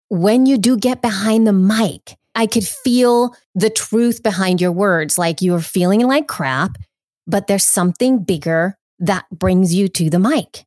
when you do get behind the mic, I could feel the truth behind your words. Like you're feeling like crap, but there's something bigger that brings you to the mic.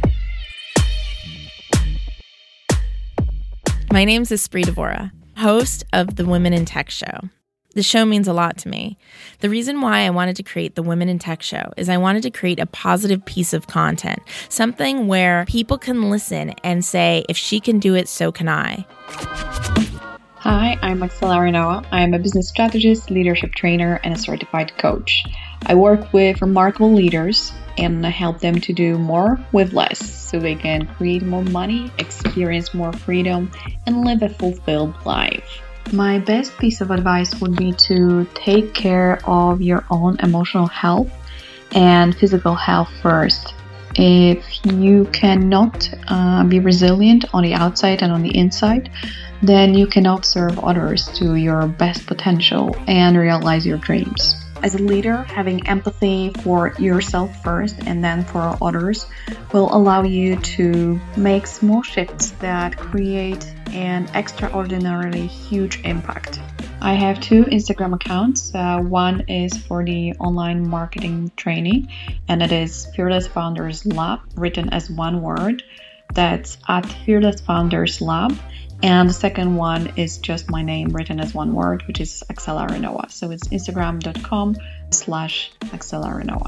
My name's Espree Devora, host of the Women in Tech Show. The show means a lot to me. The reason why I wanted to create the Women in Tech Show is I wanted to create a positive piece of content, something where people can listen and say, if she can do it, so can I. Hi, I'm Axela Arenawa. I'm a business strategist, leadership trainer, and a certified coach. I work with remarkable leaders and I help them to do more with less so they can create more money, experience more freedom, and live a fulfilled life. My best piece of advice would be to take care of your own emotional health and physical health first. If you cannot be resilient on the outside and on the inside, then you cannot serve others to your best potential and realize your dreams. As a leader, having empathy for yourself first and then for others will allow you to make small shifts that create an extraordinarily huge impact. I have two Instagram accounts. One is for the online marketing training, and it is Fearless Founders Lab, written as one word. That's at Fearless Founders Lab. And the second one is just my name written as one word, which is Axela Arenawa. So it's instagram.com/Axela Arenawa.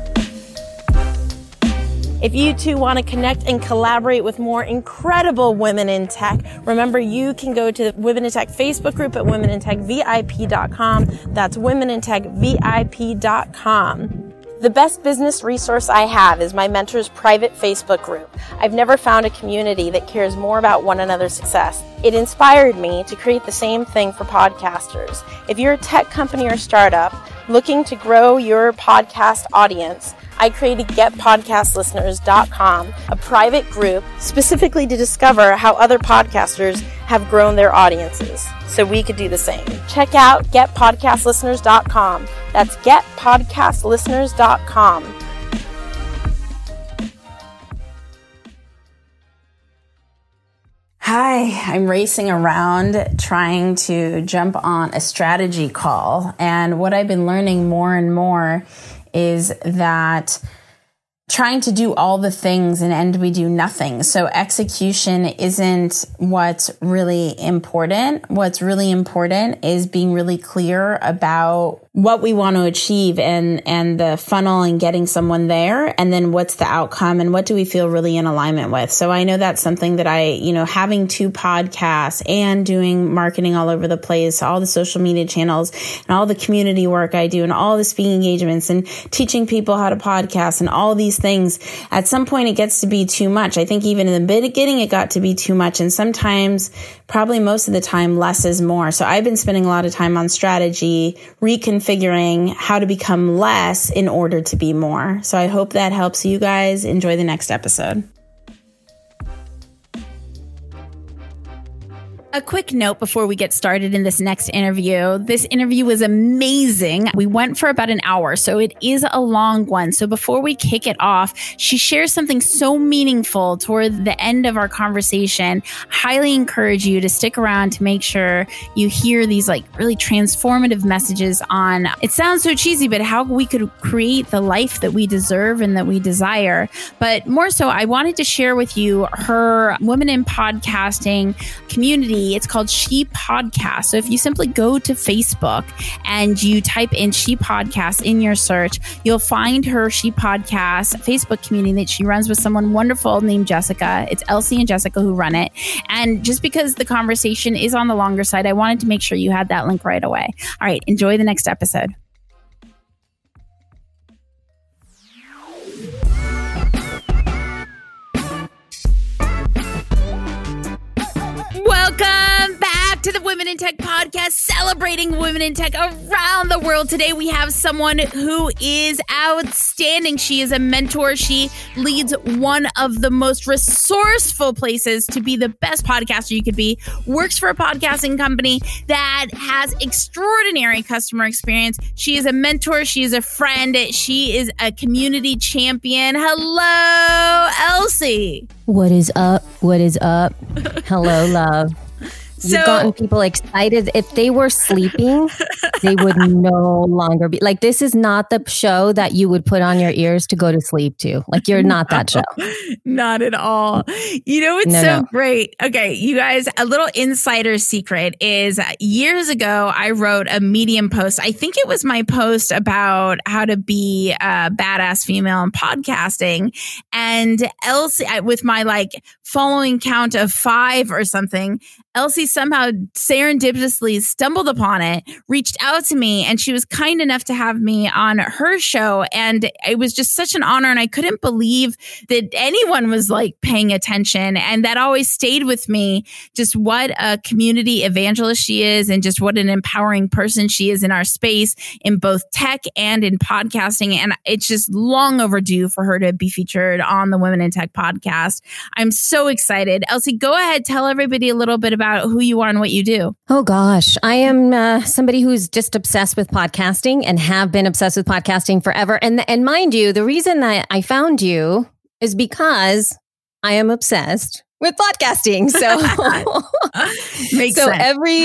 If you too want to connect and collaborate with more incredible women in tech, remember you can go to the Women in Tech Facebook group at womenintechvip.com. That's womenintechvip.com. The best business resource I have is my mentor's private Facebook group. I've never found a community that cares more about one another's success. It inspired me to create the same thing for podcasters. If you're a tech company or startup looking to grow your podcast audience, I created GetPodcastListeners.com, a private group specifically to discover how other podcasters have grown their audiences, so we could do the same. Check out GetPodcastListeners.com. That's GetPodcastListeners.com. Hi, I'm racing around trying to jump on a strategy call. And what I've been learning more and more is that trying to do all the things and we do nothing. So execution isn't what's really important. What's really important is being really clear about what we want to achieve and the funnel and getting someone there. And then what's the outcome and what do we feel really in alignment with? So I know that's something that having two podcasts and doing marketing all over the place, all the social media channels and all the community work I do and all the speaking engagements and teaching people how to podcast and all these things. At some point it gets to be too much. I think even in the beginning it got to be too much. And sometimes, probably most of the time, less is more. So I've been spending a lot of time on strategy, reconfiguring how to become less in order to be more. So I hope that helps you guys. Enjoy the next episode. A quick note before we get started in this next interview. This interview was amazing. We went for about an hour, so it is a long one. So before we kick it off, she shares something so meaningful toward the end of our conversation. Highly encourage you to stick around to make sure you hear these really transformative messages on, it sounds so cheesy, but how we could create the life that we deserve and that we desire. But more so, I wanted to share with you her Women in Podcasting community. It's called She Podcast. So if you simply go to Facebook and you type in She Podcast in your search, you'll find her She Podcast Facebook community that she runs with someone wonderful named Jessica. It's Elsie and Jessica who run it. And just because the conversation is on the longer side, I wanted to make sure you had that link right away. All right, enjoy the next episode. Welcome back to the Women in Tech podcast, celebrating women in tech around the world. Today we have someone who is outstanding. She is a mentor. She leads one of the most resourceful places to be the best podcaster you could be, works for a podcasting company that has extraordinary customer experience. She is a mentor. She is a friend. She is a community champion. Hello, Elsie. What is up? What is up? Hello, love. You've gotten people excited. If they were sleeping, they would no longer be like, this is not the show that you would put on your ears to go to sleep to. Like, you're not that show. Not at all. You know, it's great. Okay, you guys, a little insider secret is years ago, I wrote a Medium post. I think it was my post about how to be a badass female in podcasting. And Elsie, with my like following count of 5 or something, Elsie somehow serendipitously stumbled upon it, reached out to me, and she was kind enough to have me on her show. And it was just such an honor. And I couldn't believe that anyone was like paying attention. And that always stayed with me, just what a community evangelist she is and just what an empowering person she is in our space in both tech and in podcasting. And it's just long overdue for her to be featured on the Women in Tech podcast. I'm so excited. Elsie, go ahead, tell everybody a little bit about who you are and what you do. Oh gosh, I am somebody who's just obsessed with podcasting and have been obsessed with podcasting forever. And mind you, the reason that I found you is because I am obsessed with podcasting. So, Makes sense.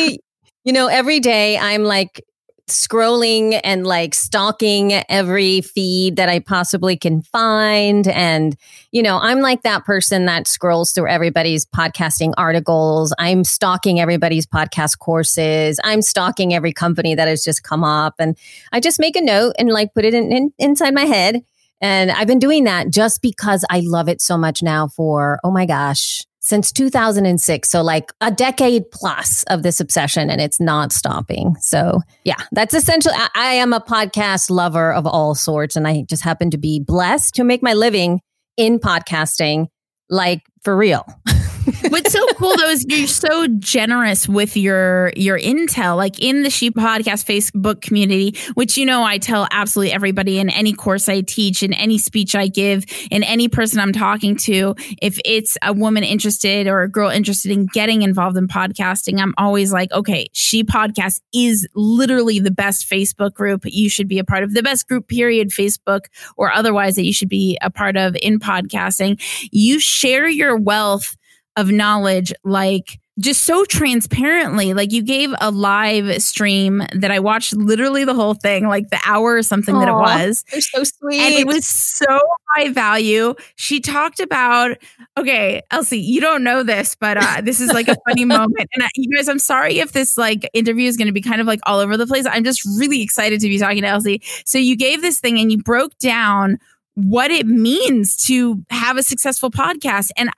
every day I'm like scrolling and like stalking every feed that I possibly can find. And, I'm like that person that scrolls through everybody's podcasting articles. I'm stalking everybody's podcast courses. I'm stalking every company that has just come up. And I just make a note and like put it inside my head. And I've been doing that just because I love it so much now for, oh my gosh, since 2006. So like a decade plus of this obsession, and it's not stopping. So yeah, that's essentially, I am a podcast lover of all sorts. And I just happen to be blessed to make my living in podcasting, like for real. What's so cool though is you're so generous with your intel, like in the She Podcast Facebook community, which, I tell absolutely everybody in any course I teach, in any speech I give, in any person I'm talking to, if it's a woman interested or a girl interested in getting involved in podcasting, I'm always like, okay, She Podcast is literally the best Facebook group you should be a part of, the best group period, Facebook or otherwise, that you should be a part of in podcasting. You share your wealth of knowledge, like just so transparently. Like you gave a live stream that I watched literally the whole thing, like the hour or something that it was. They're so sweet. And it was so high value. She talked about, okay, Elsie, you don't know this, but this is like a funny moment. And you guys, I'm sorry if this like interview is going to be kind of like all over the place. I'm just really excited to be talking to Elsie. So you gave this thing and you broke down what it means to have a successful podcast. And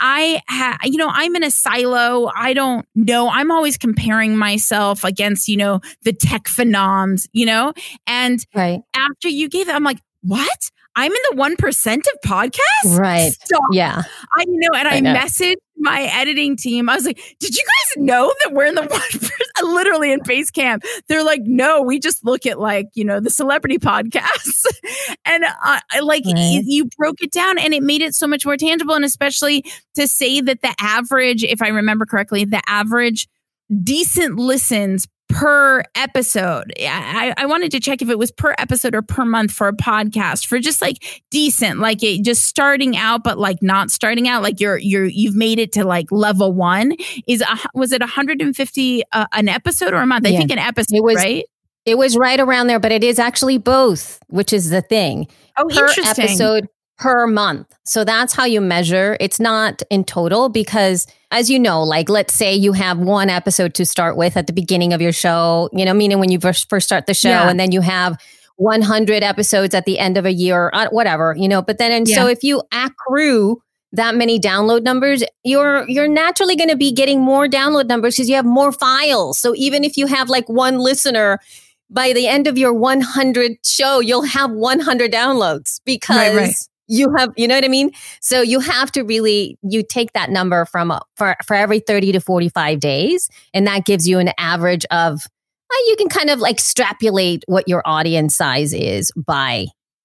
I'm in a silo. I don't know. I'm always comparing myself against, the tech phenoms, and right. After you gave it, I'm like, what? I'm in the 1% of podcasts? Right. Stop. Yeah. I know. And I messaged my editing team. I was like, did you guys know that we're in the 1%? Literally in Basecamp. They're like, no, we just look at like, the celebrity podcasts. And you broke it down and it made it so much more tangible. And especially to say that the average, if I remember correctly, the average decent listens per episode. I wanted to check if it was per episode or per month for a podcast, for just like decent, like it just starting out, but like not starting out, like you've made it to like level 1. Was it 150 an episode or a month? I think an episode, right? It was right around there, but it is actually both, which is the thing. Oh, per interesting. Episode per month. So that's how you measure. It's not in total because, as you know, like let's say you have one episode to start with at the beginning of your show, meaning when you first start the show, and then you have 100 episodes at the end of a year, whatever, but then, so if you accrue that many download numbers, you're naturally going to be getting more download numbers because you have more files. So even if you have like one listener, by the end of your 100 show, you'll have 100 downloads because you have, you know what I mean? So you have to really, you take that number for every 30 to 45 days. And that gives you an average of, you can kind of like extrapolate what your audience size is by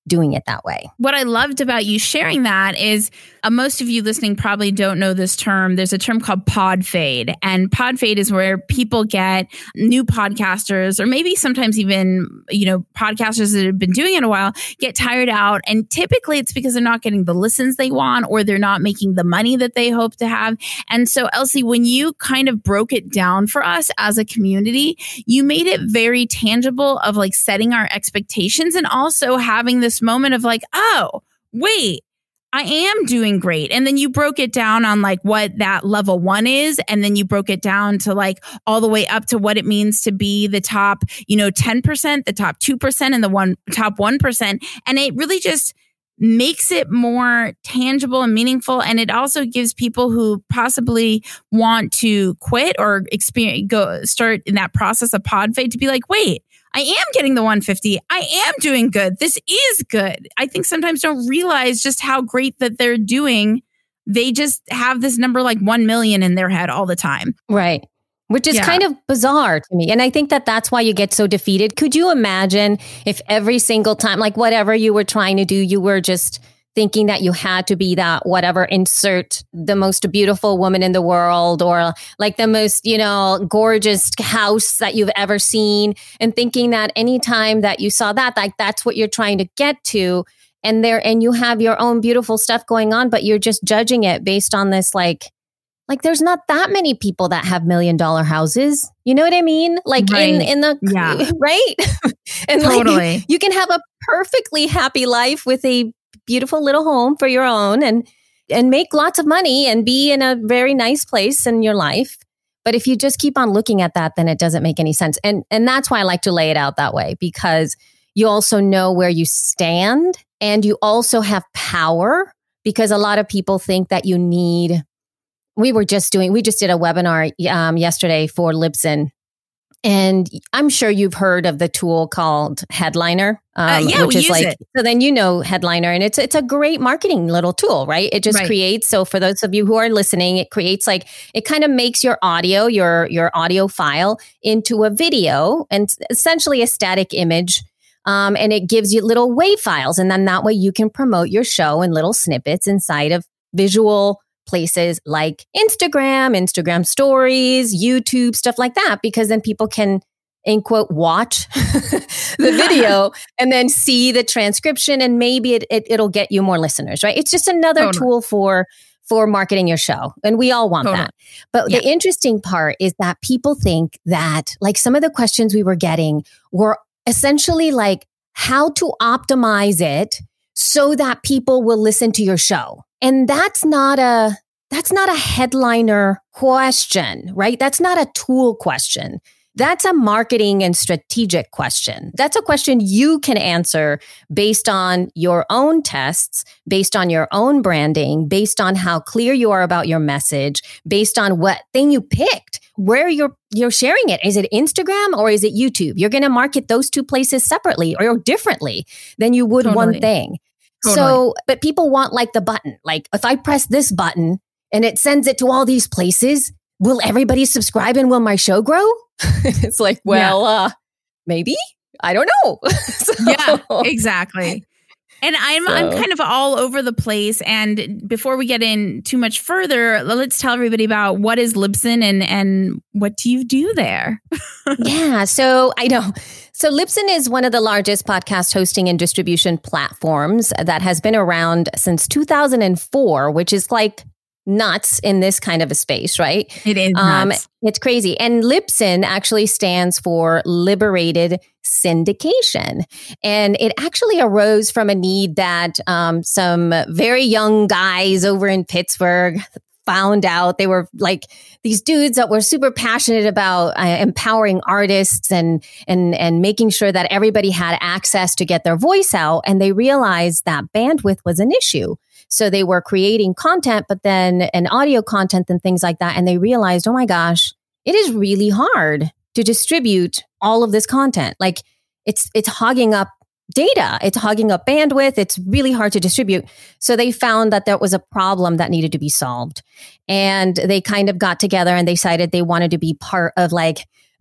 doing it that way. What I loved about you sharing that is most of you listening probably don't know this term. There's a term called pod fade. And pod fade is where people get new podcasters, or maybe sometimes even, podcasters that have been doing it a while, get tired out. And typically it's because they're not getting the listens they want, or they're not making the money that they hope to have. And so, Elsie, when you kind of broke it down for us as a community, you made it very tangible of like setting our expectations, and also having this moment of like, oh, wait, I am doing great. And then you broke it down on like what that level 1 is. And then you broke it down to like all the way up to what it means to be the top, 10%, the top 2%, and the top 1%. And it really just makes it more tangible and meaningful. And it also gives people who possibly want to quit or start in that process of pod fade to be like, wait, I am getting the 150. I am doing good. This is good. I think sometimes don't realize just how great that they're doing. They just have this number like 1 million in their head all the time. Right. Which is kind of bizarre to me. And I think that that's why you get so defeated. Could you imagine if every single time, like whatever you were trying to do, you were just thinking that you had to be that whatever, insert the most beautiful woman in the world, or like the most, gorgeous house that you've ever seen, and thinking that anytime that you saw that, like that's what you're trying to get to. And you have your own beautiful stuff going on, but you're just judging it based on this, like there's not that many people that have $1 million houses. You know what I mean? Like right. Right? And totally. Like, you can have a perfectly happy life with a beautiful little home for your own, and make lots of money and be in a very nice place in your life. But if you just keep on looking at that, then it doesn't make any sense. And that's why I like to lay it out that way, because you also know where you stand, and you also have power, because a lot of people think that you need. We just did a webinar yesterday for Libsyn. And I'm sure you've heard of the tool called Headliner, which is like, so then Headliner, and it's a great marketing little tool, right? It just creates. So for those of you who are listening, it creates it kind of makes your audio, your audio file into a video, and essentially a static image. And it gives you little WAV files, and then that way you can promote your show in little snippets inside of visual places like Instagram stories, YouTube, stuff like that, because then people can, in quote, watch the video and then see the transcription, and maybe it'll get you more listeners, right? It's just another tool for marketing your show. And we all want that. But the interesting part is that people think that like some of the questions we were getting were essentially like how to optimize it so that people will listen to your show. And that's not a headliner question, right? That's not a tool question. That's a marketing and strategic question. That's a question you can answer based on your own tests, based on your own branding, based on how clear you are about your message, based on what thing you picked, where you're sharing it. Is it Instagram or is it YouTube? You're going to market those two places separately or differently than you would one thing. So, but people want like the button. Like if I press this button and it sends it to all these places, will everybody subscribe and will my show grow? It's like, maybe. I don't know. Yeah, exactly. And I'm kind of all over the place. And before we get in too much further, let's tell everybody about what is Libsyn and what do you do there? Yeah, so I know. So Libsyn is one of the largest podcast hosting and distribution platforms that has been around since 2004, which is like nuts in this kind of a space, right? It is nuts. It's crazy. And Libsyn actually stands for Liberated Syndication. And it actually arose from a need that some very young guys over in Pittsburgh found out. They were like these dudes that were super passionate about empowering artists and making sure that everybody had access to get their voice out. And they realized that bandwidth was an issue. So they were creating content, but then an audio content and things like that. And they realized, oh my gosh, it is really hard to distribute all of this content. Like it's hogging up data. It's hogging up bandwidth. It's really hard to distribute. So they found that there was a problem that needed to be solved. And they kind of got together and they decided they wanted to be part of like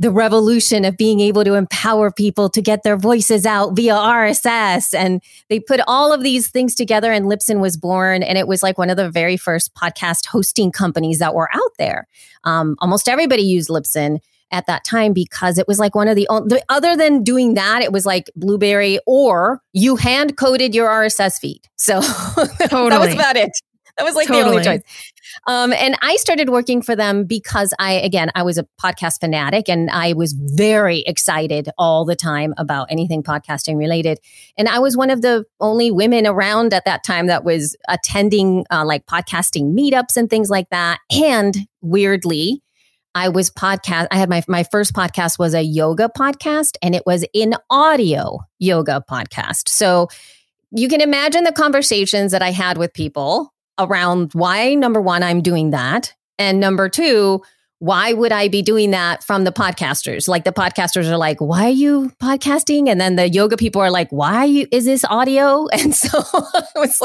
the revolution of being able to empower people to get their voices out via RSS. And they put all of these things together, and Libsyn was born. And it was like one of the very first podcast hosting companies that were out there. Almost everybody used Libsyn at that time because it was like one of the only, other than doing that, it was like Blueberry, or you hand coded your RSS feed. So Totally. that was about it. That was like the only choice. And I started working for them because I was a podcast fanatic, and I was very excited all the time about anything podcasting related. And I was one of the only women around at that time that was attending like podcasting meetups and things like that. And weirdly, I had my first podcast was a yoga podcast, and it was an audio yoga podcast. So you can imagine the conversations that I had with people around why, number one, I'm doing that. And number two, why would I be doing that from the podcasters? Like the podcasters are like, why are you podcasting? And then the yoga people are like, is this audio? And so it was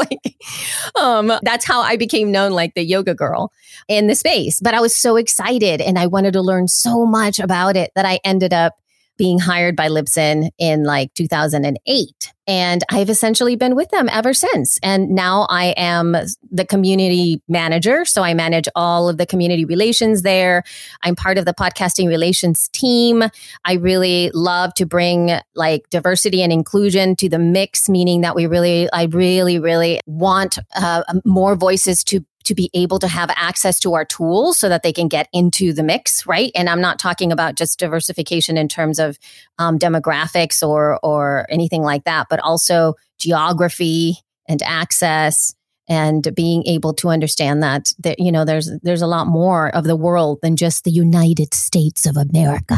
like, that's how I became known, like the yoga girl in the space. But I was so excited and I wanted to learn so much about it that I ended up being hired by Libsyn in like 2008. And I've essentially been with them ever since. And now I am the community manager. So I manage all of the community relations there. I'm part of the podcasting relations team. I really love to bring like diversity and inclusion to the mix, meaning that I really want more voices to be able to have access to our tools so that they can get into the mix, right? And I'm not talking about just diversification in terms of demographics or anything like that, but also geography and access and being able to understand that there's a lot more of the world than just the United States of America.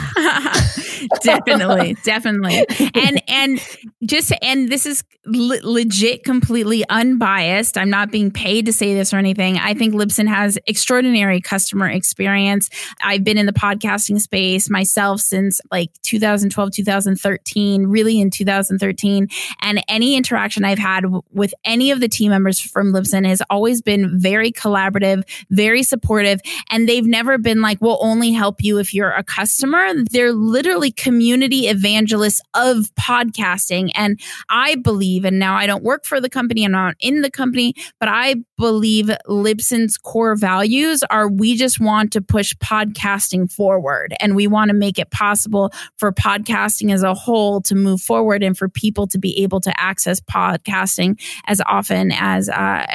Definitely. And this is legit, completely unbiased. I'm not being paid to say this or anything. I think Libsyn has extraordinary customer experience. I've been in the podcasting space myself since like 2012, 2013, really in 2013. And any interaction I've had with any of the team members from Libsyn has always been very collaborative, very supportive. And they've never been like, we'll only help you if you're a customer. They're literally community evangelists of podcasting. And I believe, and now I don't work for the company, I'm not in the company, but I believe Libsyn's core values are we just want to push podcasting forward. And we want to make it possible for podcasting as a whole to move forward and for people to be able to access podcasting as often as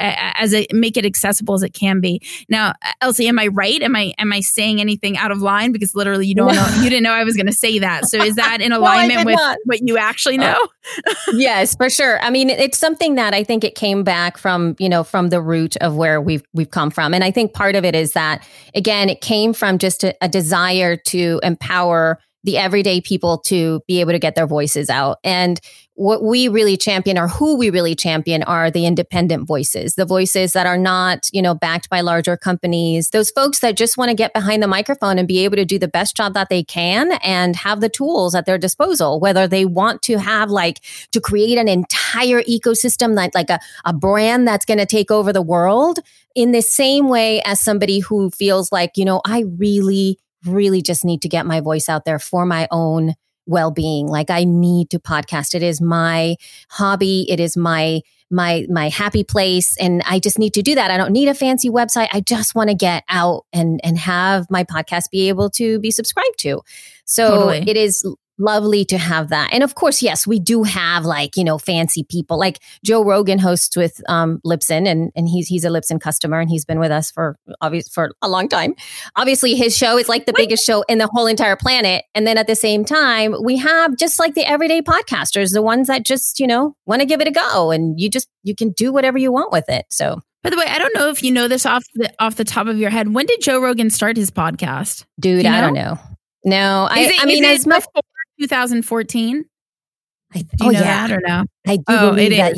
make it accessible as it can be. Now, Elsie, am I right? Am I saying anything out of line? Because literally you didn't know I was going to say that. So is that in alignment with what you actually know? Yes, for sure. I mean, it's something that I think it came back from the root of where we've come from. And I think part of it is that, again, it came from just a desire to empower the everyday people to be able to get their voices out. And what we really champion, or who we really champion, are the independent voices, the voices that are not, backed by larger companies, those folks that just want to get behind the microphone and be able to do the best job that they can and have the tools at their disposal, whether they want to have to create an entire ecosystem, like a brand that's going to take over the world, in the same way as somebody who feels like, I really just need to get my voice out there for my own well-being. Like, I need to podcast. It is my hobby. It is my happy place. And I just need to do that. I don't need a fancy website. I just want to get out and have my podcast be able to be subscribed to. So totally. It is lovely to have that. And of course, yes, we do have fancy people. Like Joe Rogan hosts with Libsyn, and he's a Libsyn customer, and he's been with us for a long time. Obviously, his show is like the biggest show in the whole entire planet. And then at the same time, we have just like the everyday podcasters, the ones that just, want to give it a go, and you can do whatever you want with it. So, by the way, I don't know if you know this off the top of your head. When did Joe Rogan start his podcast? Dude, I don't know. No, I mean, as much 2014. Do you know that or no? I do believe that.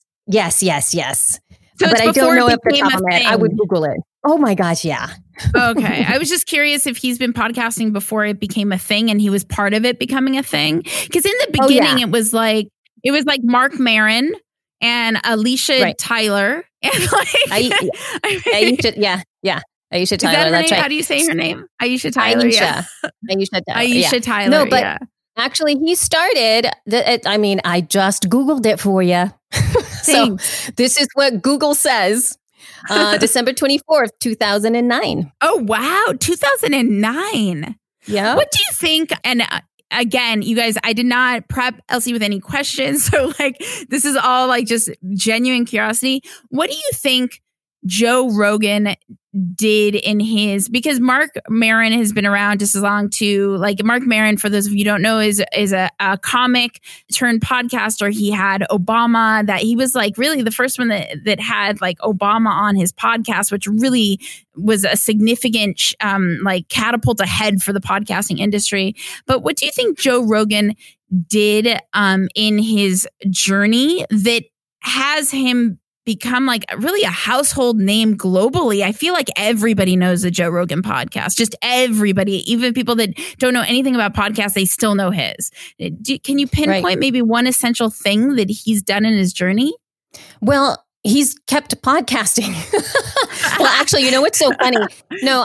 Yes. So but I don't know if the top of my head. I would thing. Google it. Oh my gosh, yeah. Okay. I was just curious if he's been podcasting before it became a thing and he was part of it becoming a thing. Because in the beginning, it was like Mark Maron and Alicia Tyler. And yeah. Aisha Tyler. That's right. How do you say her name? Aisha Tyler. Aisha. Yeah. Aisha Tyler. Aisha Tyler. No, but actually, he started. I just Googled it for you. So this is what Google says. December 24th, 2009. Oh, wow. 2009. Yeah. What do you think? And again, you guys, I did not prep Elsie with any questions. So this is all just genuine curiosity. What do you think Joe Rogan did in his, because Marc Maron has been around just as long too. Marc Maron, for those of you who don't know, is a comic turned podcaster. He had Obama, that he was really the first one that had Obama on his podcast, which really was a significant catapult ahead for the podcasting industry. But what do you think Joe Rogan did in his journey that has him become really a household name globally? I feel like everybody knows the Joe Rogan podcast. Just everybody, even people that don't know anything about podcasts, they still know his. Can you pinpoint maybe one essential thing that he's done in his journey? Well, he's kept podcasting. Well, actually, you know what's so funny? No,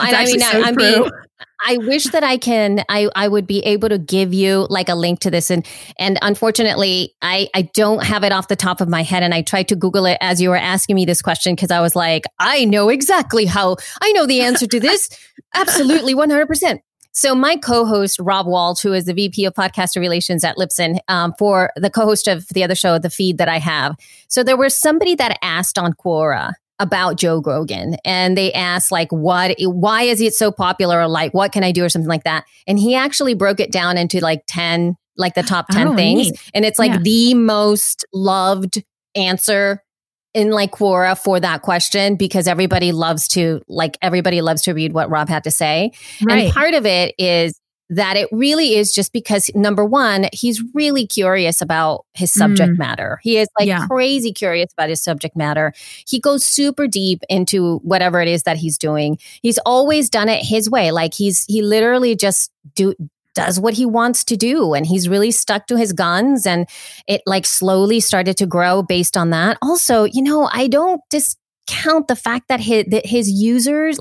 I wish that I would be able to give you a link to this. And unfortunately, I don't have it off the top of my head. And I tried to Google it as you were asking me this question, because I was like, I know the answer to this. Absolutely, 100%. So my co-host, Rob Walt, who is the VP of Podcaster Relations at Libsyn, for the co-host of the other show, The Feed, that I have. So there was somebody that asked on Quora about Joe Rogan, and they asked why is it so popular, or what can I do, or something like that. And he actually broke it down into 10, the top 10 things. Neat. And it's the most loved answer in Quora for that question, because everybody loves to read what Rob had to say. Right. And part of it is that it really is just because, number one, he's really curious about his subject matter. He is crazy curious about his subject matter. He goes super deep into whatever it is that he's doing. He's always done it his way. He literally just does what he wants to do. And he's really stuck to his guns, and it slowly started to grow based on that. Also, I don't discount the fact that his users,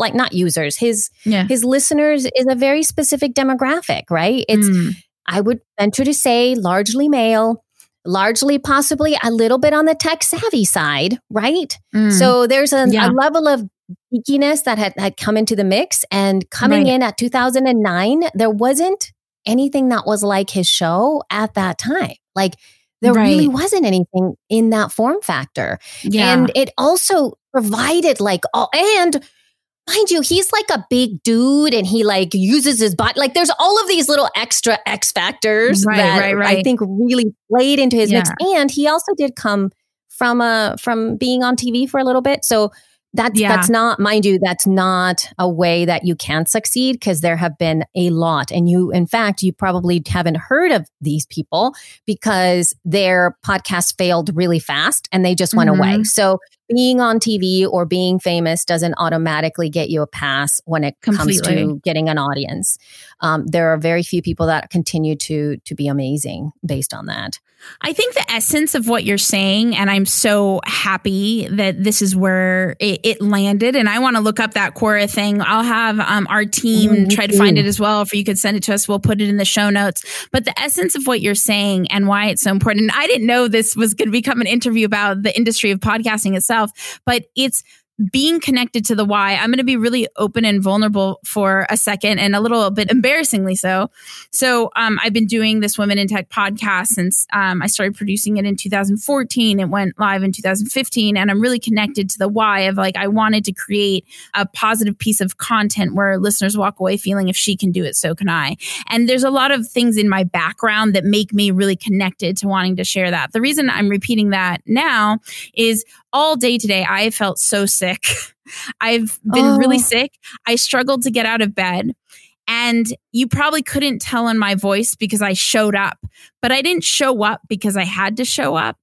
his listeners is a very specific demographic, right? It's, I would venture to say, largely male, largely possibly a little bit on the tech savvy side, right? So there's a level of geekiness that had come into the mix, and coming in at 2009, there wasn't anything that was like his show at that time. There really wasn't anything in that form factor. Yeah. And it also provided and mind you, he's a big dude, and he uses his body. There's all of these little extra X factors that I think really played into his mix. And he also did come from being on TV for a little bit. So that's not, mind you, that's not a way that you can succeed, because there have been a lot. And you probably haven't heard of these people because their podcast failed really fast and they just went away. So being on TV or being famous doesn't automatically get you a pass when it comes to getting an audience. There are very few people that continue to be amazing based on that. I think the essence of what you're saying, and I'm so happy that this is where it landed, and I want to look up that Quora thing. I'll have our team try to find it as well. If you could send it to us, we'll put it in the show notes. But the essence of what you're saying and why it's so important, and I didn't know this was going to become an interview about the industry of podcasting itself, but it's being connected to the why. I'm going to be really open and vulnerable for a second, and a little bit embarrassingly so. So I've been doing this Women in Tech podcast since I started producing it in 2014. It went live in 2015, and I'm really connected to the why of I wanted to create a positive piece of content where listeners walk away feeling, if she can do it, so can I. And there's a lot of things in my background that make me really connected to wanting to share that. The reason I'm repeating that now is all day today, I felt so sick. I've been really sick. I struggled to get out of bed. And you probably couldn't tell in my voice because I showed up. But I didn't show up because I had to show up.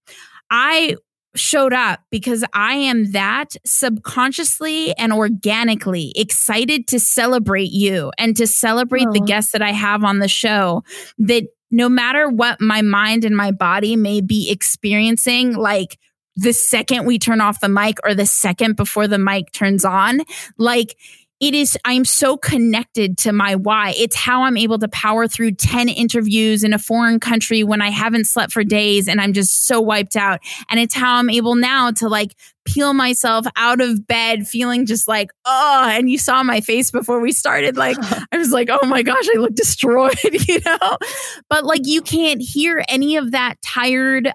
I showed up because I am that subconsciously and organically excited to celebrate you and to celebrate the guests that I have on the show, that no matter what my mind and my body may be experiencing, the second we turn off the mic or the second before the mic turns on, I'm so connected to my why. It's how I'm able to power through 10 interviews in a foreign country when I haven't slept for days and I'm just so wiped out. And it's how I'm able now to like peel myself out of bed feeling just like, oh, and you saw my face before we started. Like, I was like, oh my gosh, I look destroyed, you know, but like, you can't hear any of that tiredness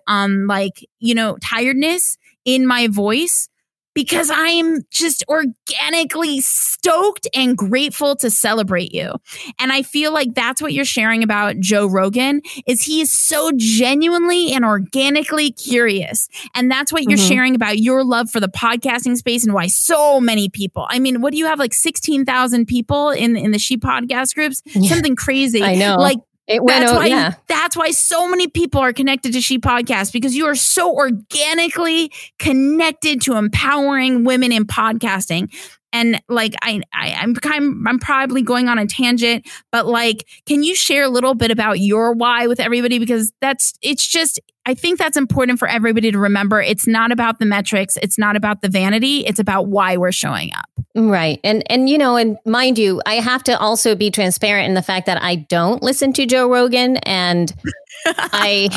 in my voice, because I'm just organically stoked and grateful to celebrate you. And I feel like that's what you're sharing about Joe Rogan, is he is so genuinely and organically curious. And that's what you're sharing about your love for the podcasting space and why so many people, I mean, what do you have, like 16,000 people in the She Podcast groups? Yeah. Something crazy. I know. Like, that's that's why so many people are connected to She Podcast, because you are so organically connected to empowering women in podcasting. And like, I'm probably going on a tangent, but like, can you share a little bit about your why with everybody? Because I think that's important for everybody to remember. It's not about the metrics. It's not about the vanity. It's about why we're showing up. Right. And, you know, and mind you, I have to also be transparent in the fact that I don't listen to Joe Rogan. And I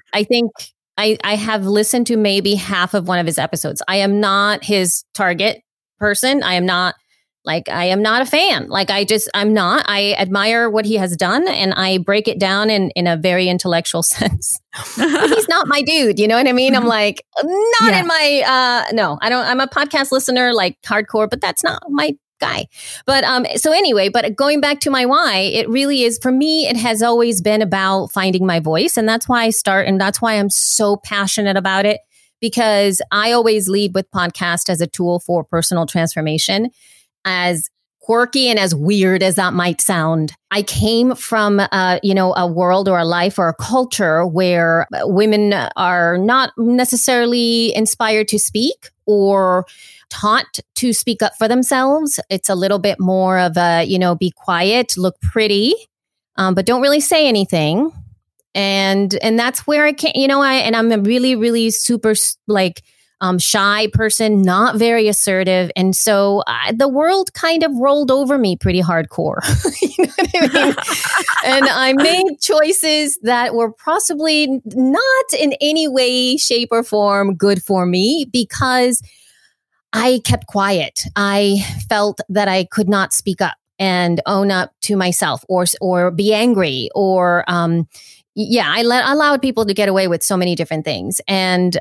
have listened to maybe half of one of his episodes. I am not his target person. I am not a fan. Like, I admire what he has done, and I break it down in a very intellectual sense. But he's not my dude. You know what I mean? I'm like, not in my, no, I don't, I'm a podcast listener, like hardcore, but that's not my guy. But, so anyway, but going back to my why, it really is, for me, it has always been about finding my voice. And that's why I start. And that's why I'm so passionate about it, because I always lead with podcast as a tool for personal transformation. As quirky and as weird as that might sound, I came from, a world or a life or a culture where women are not necessarily inspired to speak or taught to speak up for themselves. It's a little bit more of a, be quiet, look pretty, but don't really say anything. And that's where I can't, I'm a really, really super shy person, not very assertive. And so the world kind of rolled over me pretty hardcore. You know what I mean? And I made choices that were possibly not in any way, shape, or form good for me, because I kept quiet. I felt that I could not speak up and own up to myself or be angry or, I allowed people to get away with so many different things. And,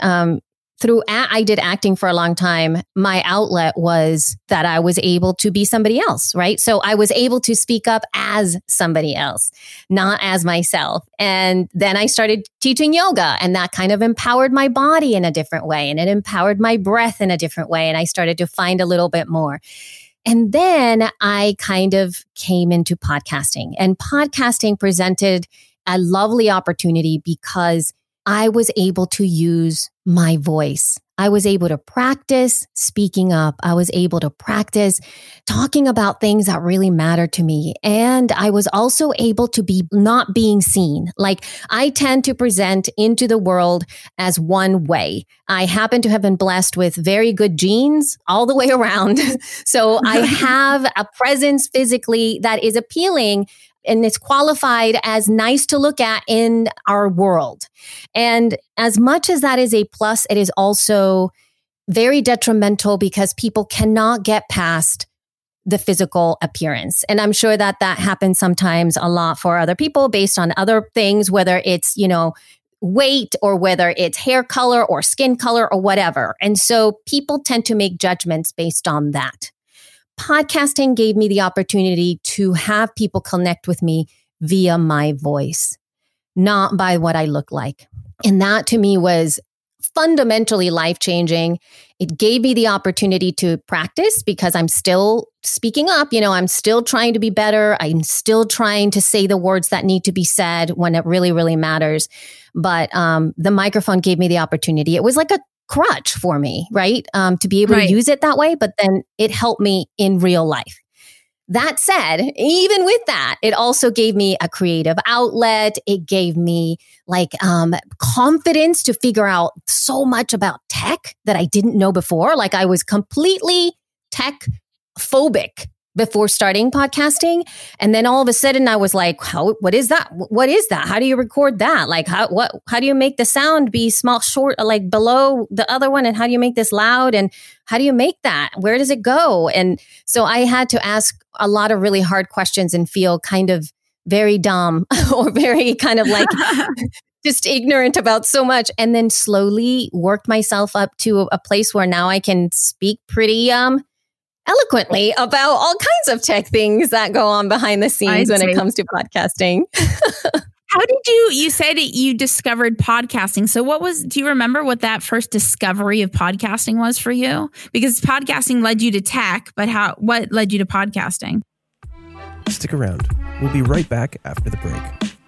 I did acting for a long time. My outlet was that I was able to be somebody else, right? So I was able to speak up as somebody else, not as myself. And then I started teaching yoga, and that kind of empowered my body in a different way, and it empowered my breath in a different way. And I started to find a little bit more. And then I kind of came into podcasting, and podcasting presented a lovely opportunity because I was able to use my voice. I was able to practice speaking up. I was able to practice talking about things that really mattered to me. And I was also able to be not being seen. Like, I tend to present into the world as one way. I happen to have been blessed with very good genes all the way around. So I have a presence physically that is appealing, and it's qualified as nice to look at in our world. And as much as that is a plus, it is also very detrimental because people cannot get past the physical appearance. And I'm sure that happens sometimes a lot for other people based on other things, whether it's, weight or whether it's hair color or skin color or whatever. And so people tend to make judgments based on that. Podcasting gave me the opportunity to have people connect with me via my voice, not by what I look like. And that to me was fundamentally life-changing. It gave me the opportunity to practice because I'm still speaking up. I'm still trying to be better. I'm still trying to say the words that need to be said when it really, really matters. But the microphone gave me the opportunity. It was like a crutch for me, right? To be able to use it that way, but then it helped me in real life. That said, even with that, it also gave me a creative outlet. It gave me confidence to figure out so much about tech that I didn't know before. Like, I was completely tech phobic before starting podcasting. And then all of a sudden I was like, what is that? What is that? How do you record that? Like, how do you make the sound be small, short, like below the other one? And how do you make this loud? And how do you make that? Where does it go? And so I had to ask a lot of really hard questions and feel kind of very dumb or very kind of like just ignorant about so much. And then slowly worked myself up to a place where now I can speak pretty, eloquently about all kinds of tech things that go on behind the scenes when it comes to podcasting. How did you said you discovered podcasting. So do you remember what that first discovery of podcasting was for you? Because podcasting led you to tech, but what led you to podcasting? Stick around. We'll be right back after the break.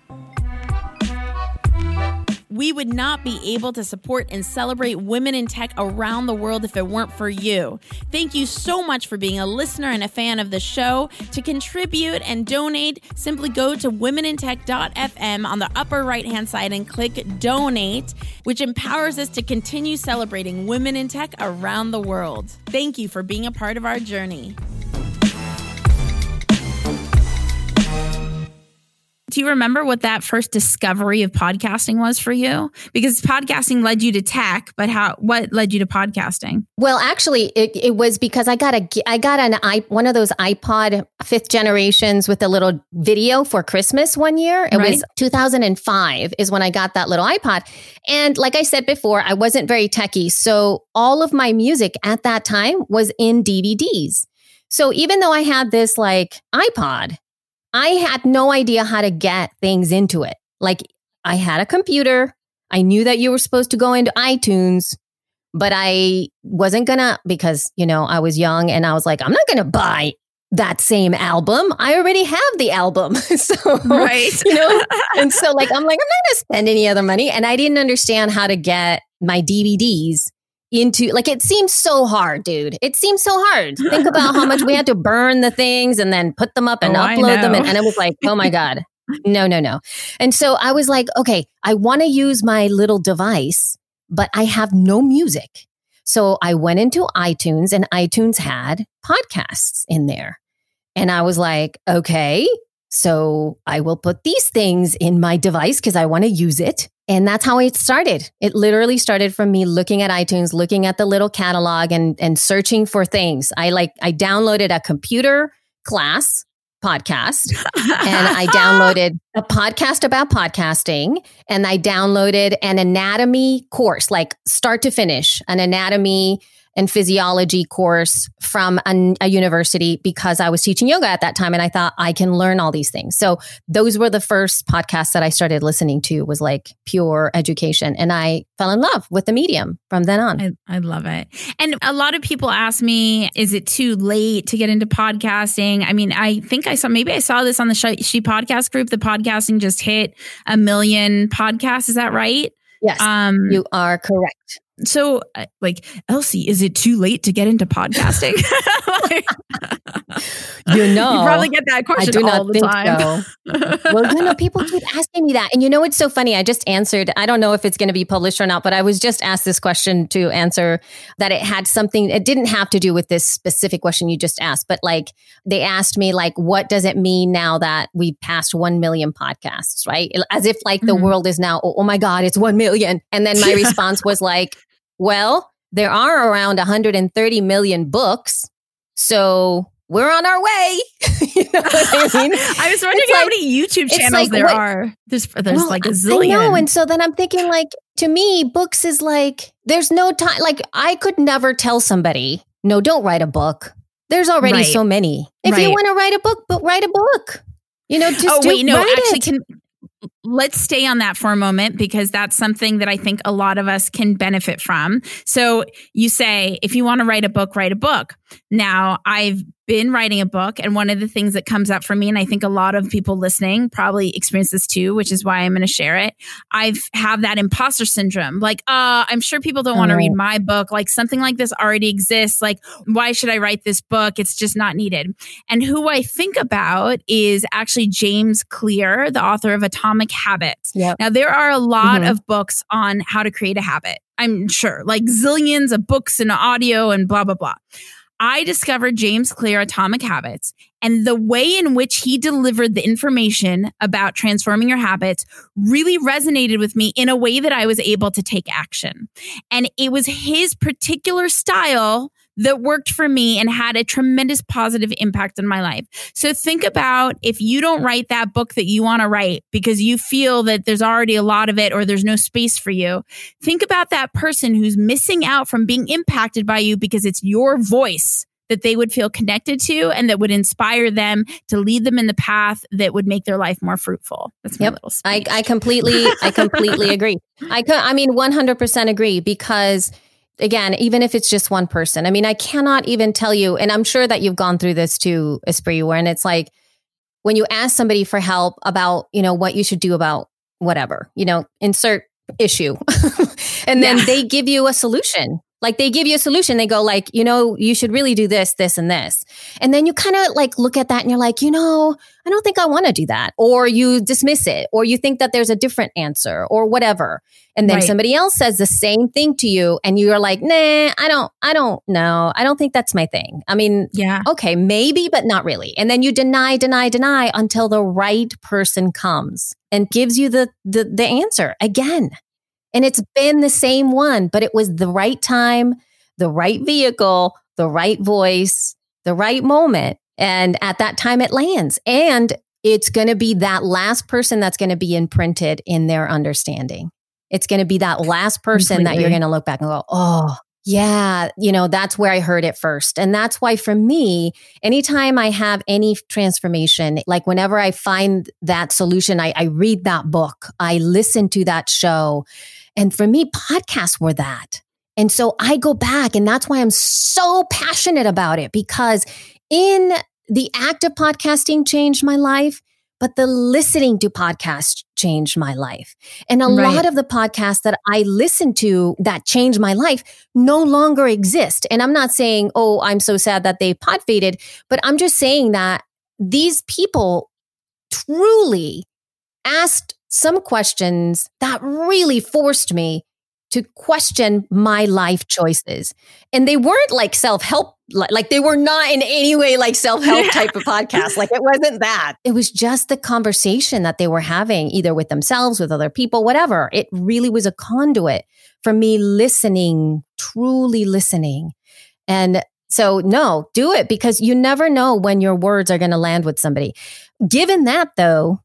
We would not be able to support and celebrate women in tech around the world if it weren't for you. Thank you so much for being a listener and a fan of the show. To contribute and donate, simply go to womenintech.fm on the upper right-hand side and click donate, which empowers us to continue celebrating women in tech around the world. Thank you for being a part of our journey. Do you remember what that first discovery of podcasting was for you? Because podcasting led you to tech, but what led you to podcasting? Well, actually, it was because I got one of those iPod 5th generations with a little video for Christmas one year. It was 2005 is when I got that little iPod. And like I said before, I wasn't very techie. So all of my music at that time was in DVDs. So even though I had this like iPod, I had no idea how to get things into it. Like I had a computer. I knew that you were supposed to go into iTunes, but I wasn't gonna because, I was young and I was like, I'm not gonna buy that same album. I already have the album. So, right. And so like, I'm not gonna spend any other money. And I didn't understand how to get my DVDs into, like, it seems so hard, dude. It seems so hard. Think about how much we had to burn the things and then put them up and upload them. And it was like, oh my God, no. And so I was like, okay, I want to use my little device, but I have no music. So I went into iTunes and iTunes had podcasts in there. And I was like, okay, so I will put these things in my device because I want to use it. And that's how it started. It literally started from me looking at iTunes, looking at the little catalog and searching for things. I downloaded a computer class podcast and I downloaded a podcast about podcasting and I downloaded an anatomy course, like start to finish, an anatomy and physiology course from a university because I was teaching yoga at that time. And I thought I can learn all these things. So those were the first podcasts that I started listening to, was like pure education. And I fell in love with the medium from then on. I love it. And a lot of people ask me, is it too late to get into podcasting? I mean, I think I saw this on the She Podcast group. The podcasting just hit 1 million podcasts. Is that right? Yes, you are correct. So Elsie, is it too late to get into podcasting? You probably get that question all the time. So. Well, people keep asking me that. And it's so funny. I just answered, I don't know if it's going to be published or not, but I was just asked this question to answer that it had something, it didn't have to do with this specific question you just asked, but they asked me what does it mean now that we passed 1 million podcasts, right? As if the world is now, oh my God, it's 1 million. And then my response was well, there are around 130 million books, so we're on our way. You know what I mean? I was wondering how many YouTube channels there are. There's a zillion. I know, and so then I'm thinking, to me, books is there's no time. I could never tell somebody, no, don't write a book. There's already so many. If you want to write a book, but write a book. Let's stay on that for a moment because that's something that I think a lot of us can benefit from. So you say, if you want to write a book, write a book. Now, I've been writing a book, and one of the things that comes up for me, and I think a lot of people listening probably experience this too, which is why I'm going to share it. I have that imposter syndrome. I'm sure people don't want to read my book. Something like this already exists. Why should I write this book? It's just not needed. And who I think about is actually James Clear, the author of Atomic Habits. Yep. Now, there are a lot of books on how to create a habit. I'm sure, zillions of books and audio and blah, blah, blah. I discovered James Clear Atomic Habits, and the way in which he delivered the information about transforming your habits really resonated with me in a way that I was able to take action. And it was his particular style that worked for me and had a tremendous positive impact on my life. So think about if you don't write that book that you want to write because you feel that there's already a lot of it or there's no space for you. Think about that person who's missing out from being impacted by you because it's your voice that they would feel connected to and that would inspire them to lead them in the path that would make their life more fruitful. That's my little speech. I completely agree. I mean, 100% agree, because again, even if it's just one person, I mean, I cannot even tell you, and I'm sure that you've gone through this too, Espree, when it's like, when you ask somebody for help about, what you should do about whatever, insert issue, and then they give you a solution. Like they give you a solution. They go like, you should really do this, this, and this. And then you kind of like look at that and you're like, I don't think I want to do that. Or you dismiss it, or you think that there's a different answer or whatever. And then somebody else says the same thing to you and you're like, nah, I don't know. I don't think that's my thing. I mean, okay, maybe, but not really. And then you deny until the right person comes and gives you the answer again. And it's been the same one, but it was the right time, the right vehicle, the right voice, the right moment. And at that time it lands. And it's going to be that last person that's going to be imprinted in their understanding. It's going to be that last person that you're going to look back and go, oh, yeah, that's where I heard it first. And that's why for me, anytime I have any transformation, like whenever I find that solution, I read that book, I listen to that show. And for me, podcasts were that. And so I go back, and that's why I'm so passionate about it, because in the act of podcasting changed my life, but the listening to podcasts changed my life. And a lot of the podcasts that I listened to that changed my life no longer exist. And I'm not saying, oh, I'm so sad that they pod faded, but I'm just saying that these people truly asked some questions that really forced me to question my life choices. And they weren't like self-help, like they were not in any way like self-help type of podcast. Like it wasn't that. It was just the conversation that they were having, either with themselves, with other people, whatever. It really was a conduit for me listening, truly listening. And so no, do it, because you never know when your words are going to land with somebody. Given that though,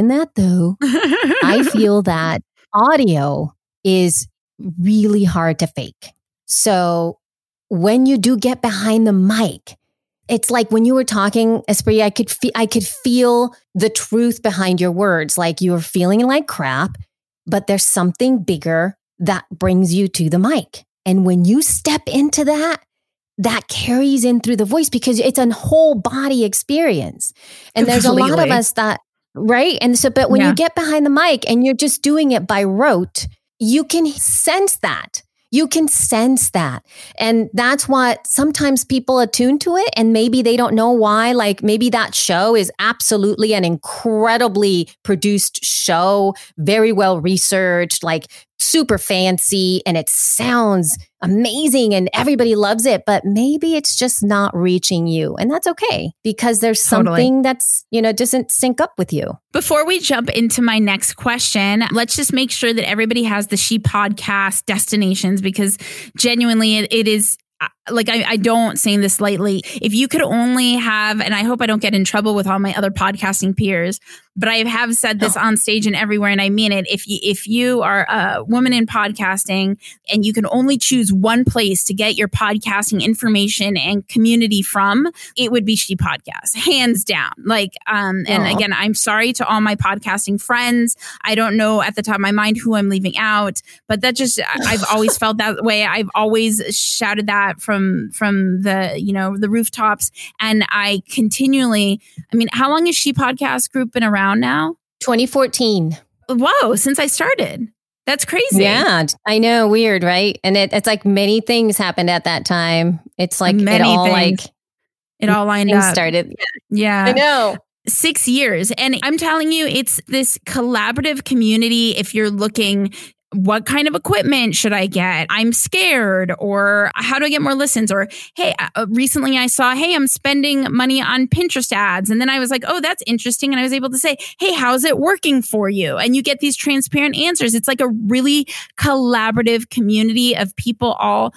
I feel that audio is really hard to fake. So when you do get behind the mic, it's like when you were talking, Espree, I could feel the truth behind your words. Like you were feeling like crap, but there's something bigger that brings you to the mic. And when you step into that, that carries in through the voice, because it's a whole body experience. And there's a lot of us that, right? And so, but when you get behind the mic and you're just doing it by rote, you can sense that. You can sense that. And that's what sometimes people attune to it, and maybe they don't know why. Like maybe that show is absolutely an incredibly produced show, very well researched, like super fancy, and it sounds amazing and everybody loves it, but maybe it's just not reaching you. And that's okay, because there's something that's, doesn't sync up with you. Before we jump into my next question, let's just make sure that everybody has the She Podcast destinations, because genuinely it is, like, I don't saying this lightly. If you could only have, and I hope I don't get in trouble with all my other podcasting peers, but I have said this on stage and everywhere, and I mean it. If you are a woman in podcasting and you can only choose one place to get your podcasting information and community from, it would be She Podcast, hands down. Like, and again, I'm sorry to all my podcasting friends. I don't know at the top of my mind who I'm leaving out, but that just, I've always felt that way. I've always shouted that from the, the rooftops. And I continually, how long has She Podcast Group been around now? 2014. Whoa, since I started. That's crazy. Yeah, I know. Weird, right? And it's like many things happened at that time. It's like it all lined up. Started. Yeah. I know. 6 years. And I'm telling you, it's this collaborative community. If you're looking what kind of equipment should I get? I'm scared. Or how do I get more listens? Or, hey, recently I saw, hey, I'm spending money on Pinterest ads. And then I was like, oh, that's interesting. And I was able to say, hey, how's it working for you? And you get these transparent answers. It's like a really collaborative community of people all,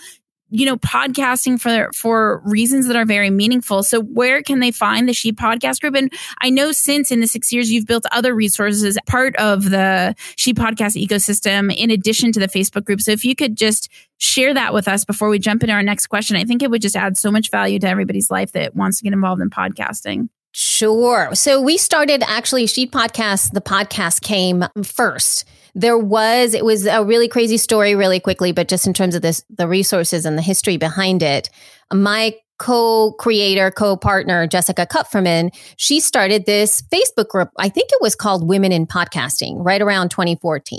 podcasting for reasons that are very meaningful. So where can they find the She Podcast group? And I know since in the 6 years, you've built other resources, part of the She Podcast ecosystem, in addition to the Facebook group. So if you could just share that with us before we jump into our next question, I think it would just add so much value to everybody's life that wants to get involved in podcasting. Sure. So we started actually She Podcast, the podcast came first. It was a really crazy story really quickly, but just in terms of the resources and the history behind it, my co-creator, co-partner, Jessica Kupferman, she started this Facebook group. I think it was called Women in Podcasting right around 2014.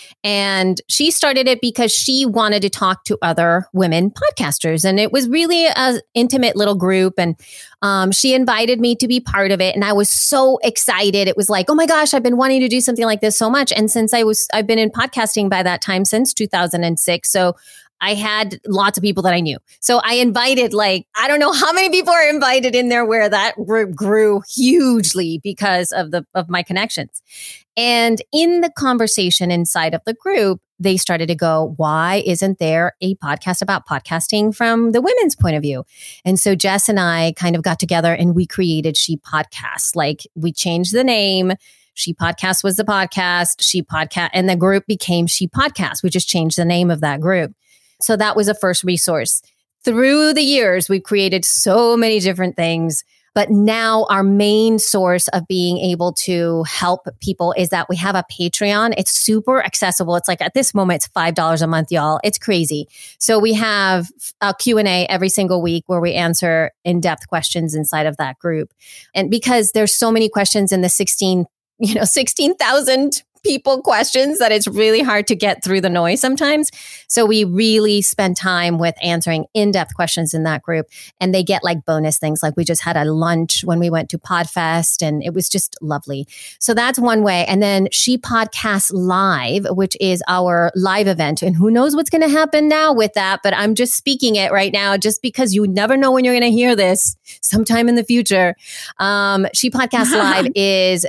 And she started it because she wanted to talk to other women podcasters. And it was really an intimate little group. And she invited me to be part of it. And I was so excited. It was like, oh my gosh, I've been wanting to do something like this so much. And since I've been in podcasting by that time since 2006. So I had lots of people that I knew. So I invited, I don't know how many people are invited in there, where that group grew hugely because of my connections. And in the conversation inside of the group, they started to go, why isn't there a podcast about podcasting from the women's point of view? And so Jess and I kind of got together and we created She Podcast. We changed the name. She Podcast was the podcast, She Podcast, and the group became She Podcast. We just changed the name of that group. So that was the first resource. Through the years, we've created so many different things. But now our main source of being able to help people is that we have a Patreon. It's super accessible. It's at this moment, it's $5 a month, y'all. It's crazy. So we have a Q&A every single week where we answer in-depth questions inside of that group. And because there's so many questions in the 16,000 people questions that it's really hard to get through the noise sometimes. So we really spend time with answering in-depth questions in that group. And they get bonus things. We just had a lunch when we went to Podfest and it was just lovely. So that's one way. And then She Podcast Live, which is our live event. And who knows what's going to happen now with that, but I'm just speaking it right now just because you never know when you're going to hear this sometime in the future. She Podcast Live is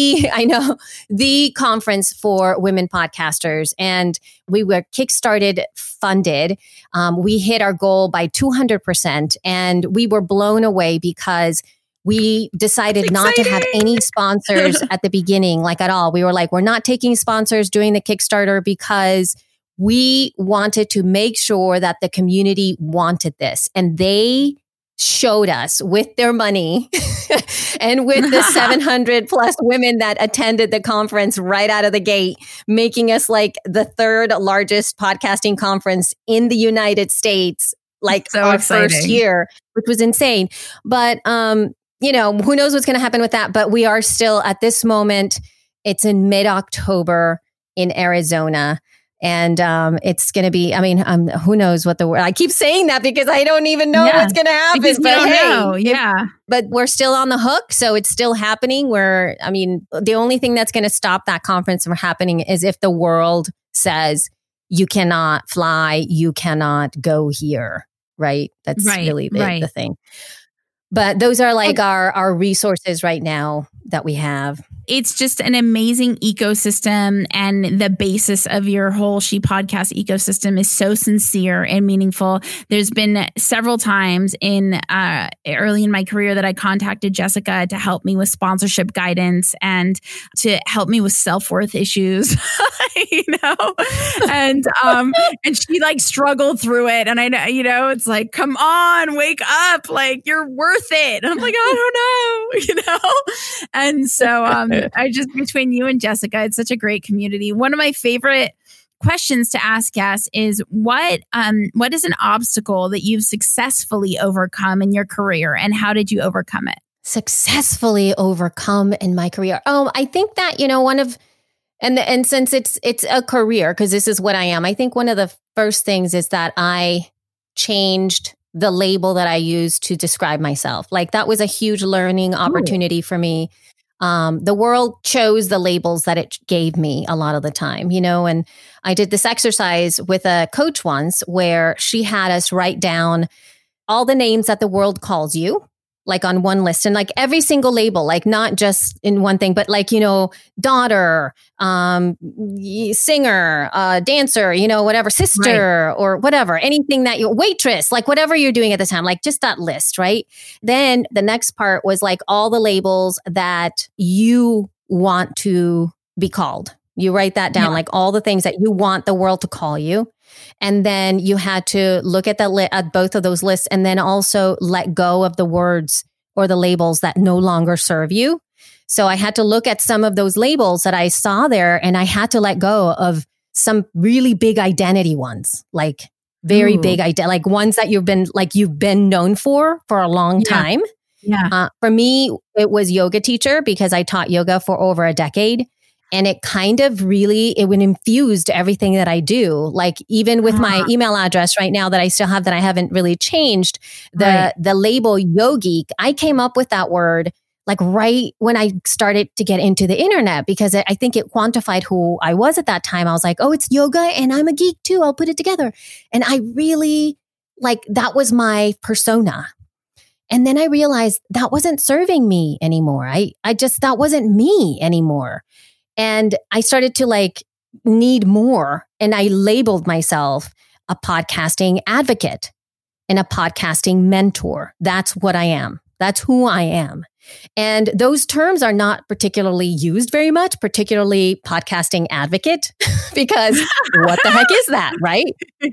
the conference for women podcasters. And we were Kickstarted funded. We hit our goal by 200%. And we were blown away because we decided not to have any sponsors at the beginning, at all. We were we're not taking sponsors during the Kickstarter because we wanted to make sure that the community wanted this. And they showed us with their money and with the 700 plus women that attended the conference right out of the gate, making us the third largest podcasting conference in the United States, so our exciting. First year, which was insane. But, who knows what's going to happen with that? But we are still at this moment, it's in mid-October in Arizona. And it's going to be, who knows what I keep saying that because I don't even know what's going to happen. But we're still on the hook. So it's still happening the only thing that's going to stop that conference from happening is if the world says you cannot fly, you cannot go here, right? That's really the thing. But those are our resources right now that we have. It's just an amazing ecosystem, and the basis of your whole She Podcast ecosystem is so sincere and meaningful. There's been several times early in my career that I contacted Jessica to help me with sponsorship guidance and to help me with self-worth issues, and she struggled through it. And I know, it's come on, wake up. You're worth it. And I'm I don't know, and so, I just, between you and Jessica, it's such a great community. One of my favorite questions to ask guests is what is an obstacle that you've successfully overcome in your career, and how did you overcome it? Successfully overcome in my career. I think that, and since it's a career, because this is what I am, I think one of the first things is that I changed the label that I use to describe myself. That was a huge learning opportunity for me. the world chose the labels that it gave me a lot of the time, and I did this exercise with a coach once where she had us write down all the names that the world calls you, like on one list, and like every single label, like not just in one thing, but like, daughter, singer, dancer, whatever, sister, right, or whatever, anything that waitress, like whatever you're doing at the time, like just that list, right? Then the next part was like all the labels that you want to be called. You write that down, like all the things that you want the world to call you. And then you had to look at at both of those lists, and then also let go of the words or the labels that no longer serve you. So I had to look at some of those labels that I saw there, and I had to let go of some really big identity ones, like very big identity, like ones that you've been known for a long time. Yeah. For me, it was yoga teacher because I taught yoga for over a decade. And it kind of really, it would infused everything that I do. Like even with my email address right now that I still have that I haven't really changed, the label yogi, I came up with that word like right when I started to get into the internet, because I think it quantified who I was at that time. I was like, oh, it's yoga and I'm a geek too. I'll put it together. And I really that was my persona. And then I realized that wasn't serving me anymore. That wasn't me anymore. And I started to need more. And I labeled myself a podcasting advocate and a podcasting mentor. That's what I am. That's who I am. And those terms are not particularly used very much, particularly podcasting advocate, because what the heck is that, right?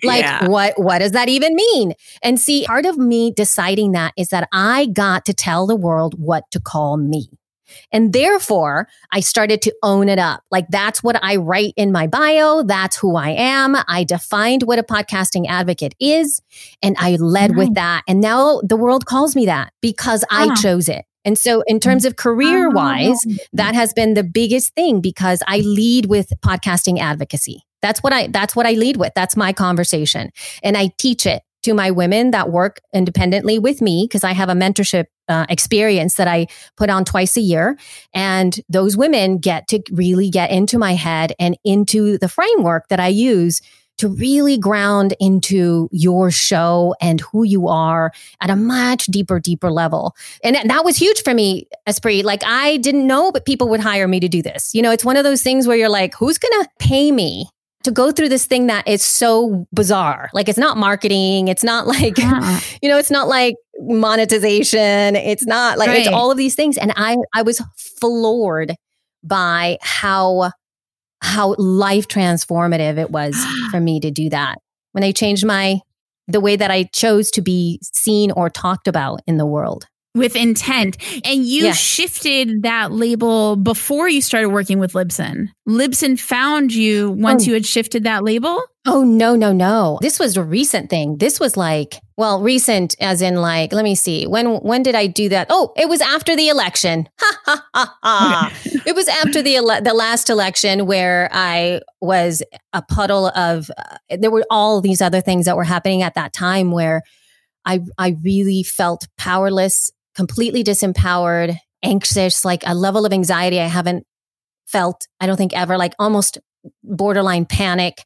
What does that even mean? And see, part of me deciding that is that I got to tell the world what to call me. And therefore, I started to own it up. Like that's what I write in my bio. That's who I am. I defined what a podcasting advocate is, and I led with that. And now the world calls me that because I chose it. And so in terms of career wise, that has been the biggest thing because I lead with podcasting advocacy. That's what I lead with. That's my conversation. And I teach it to my women that work independently with me because I have a mentorship experience that I put on twice a year. And those women get to really get into my head and into the framework that I use to really ground into your show and who you are at a much deeper level. And that was huge for me, Espree. Like I didn't know, but people would hire me to do this. It's one of those things where you're like, who's going to pay me to go through this thing that is so bizarre? Like it's not marketing. It's not like, it's not like monetization. It's not like, it's all of these things. And I was floored by how life transformative it was for me to do that. When I changed the way that I chose to be seen or talked about in the world. With intent. And you shifted that label before you started working with Libsyn. Libsyn found you once you had shifted that label? Oh, no. This was a recent thing. This was recent as in let me see. When did I do that? Oh, it was after the election. It was after the last election where I was a puddle of, there were all these other things that were happening at that time where I really felt powerless, completely disempowered, anxious, like a level of anxiety I haven't felt, I don't think ever, like almost borderline panic.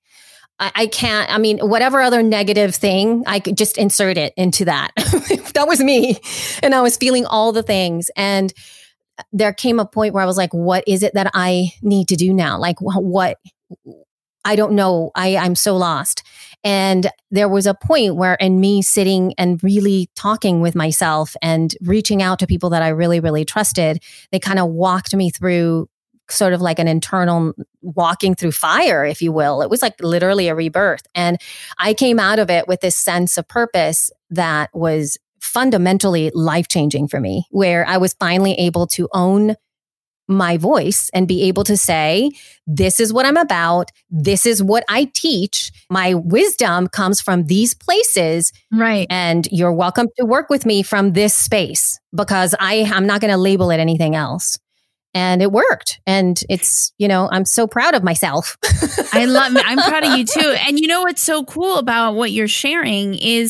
Whatever other negative thing, I could just insert it into that. That was me. And I was feeling all the things. And there came a point where I was like, what is it that I need to do now? Like what? I don't know. I'm so lost. And there was a point where in me sitting and really talking with myself and reaching out to people that I really, really trusted, they kind of walked me through sort of like an internal walking through fire, if you will. It was like literally a rebirth. And I came out of it with this sense of purpose that was fundamentally life-changing for me, where I was finally able to own my voice and be able to say, this is what I'm about. This is what I teach. My wisdom comes from these places. Right. And you're welcome to work with me from this space because I'm not going to label it anything else. And it worked. And it's, I'm so proud of myself. I'm proud of you too. And what's so cool about what you're sharing is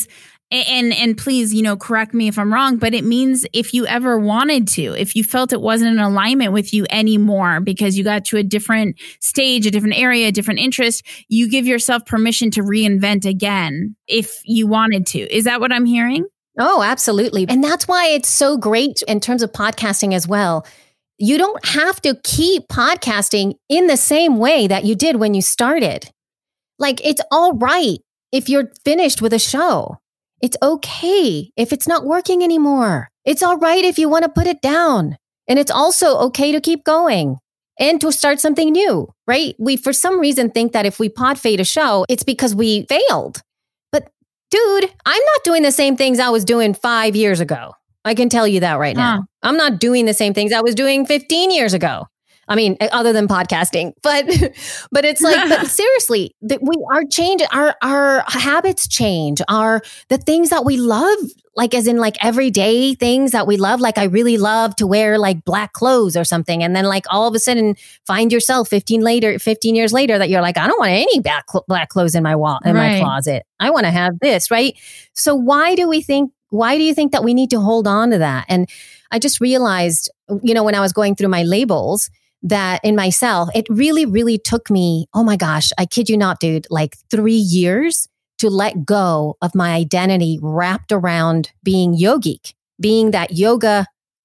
And please, correct me if I'm wrong, but it means if you ever wanted to, if you felt it wasn't in alignment with you anymore because you got to a different stage, a different area, a different interest, you give yourself permission to reinvent again if you wanted to. Is that what I'm hearing? Oh, absolutely. And that's why it's so great in terms of podcasting as well. You don't have to keep podcasting in the same way that you did when you started. Like, it's all right if you're finished with a show. It's okay if it's not working anymore. It's all right if you want to put it down. And it's also okay to keep going and to start something new, right? We, for some reason, think that if we pod fade a show, it's because we failed. But dude, I'm not doing the same things I was doing 5 years ago. I can tell you that right now. I'm not doing the same things I was doing 15 years ago. I mean, other than podcasting, but it's like, but seriously, that we are changing, our habits change, the things that we love, like as in like everyday things that we love. Like I really love to wear like black clothes or something. And then like all of a sudden find yourself 15 years later that you're like, I don't want any black clothes in my my closet. I want to have this. Right. So why do you think that we need to hold on to that? And I just realized, when I was going through my labels, that in myself, it really, really took me, oh my gosh, I kid you not, dude, like 3 years to let go of my identity wrapped around being yogic, being that yoga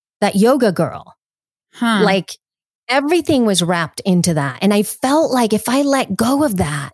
girl. Like everything was wrapped into that. And I felt like if I let go of that,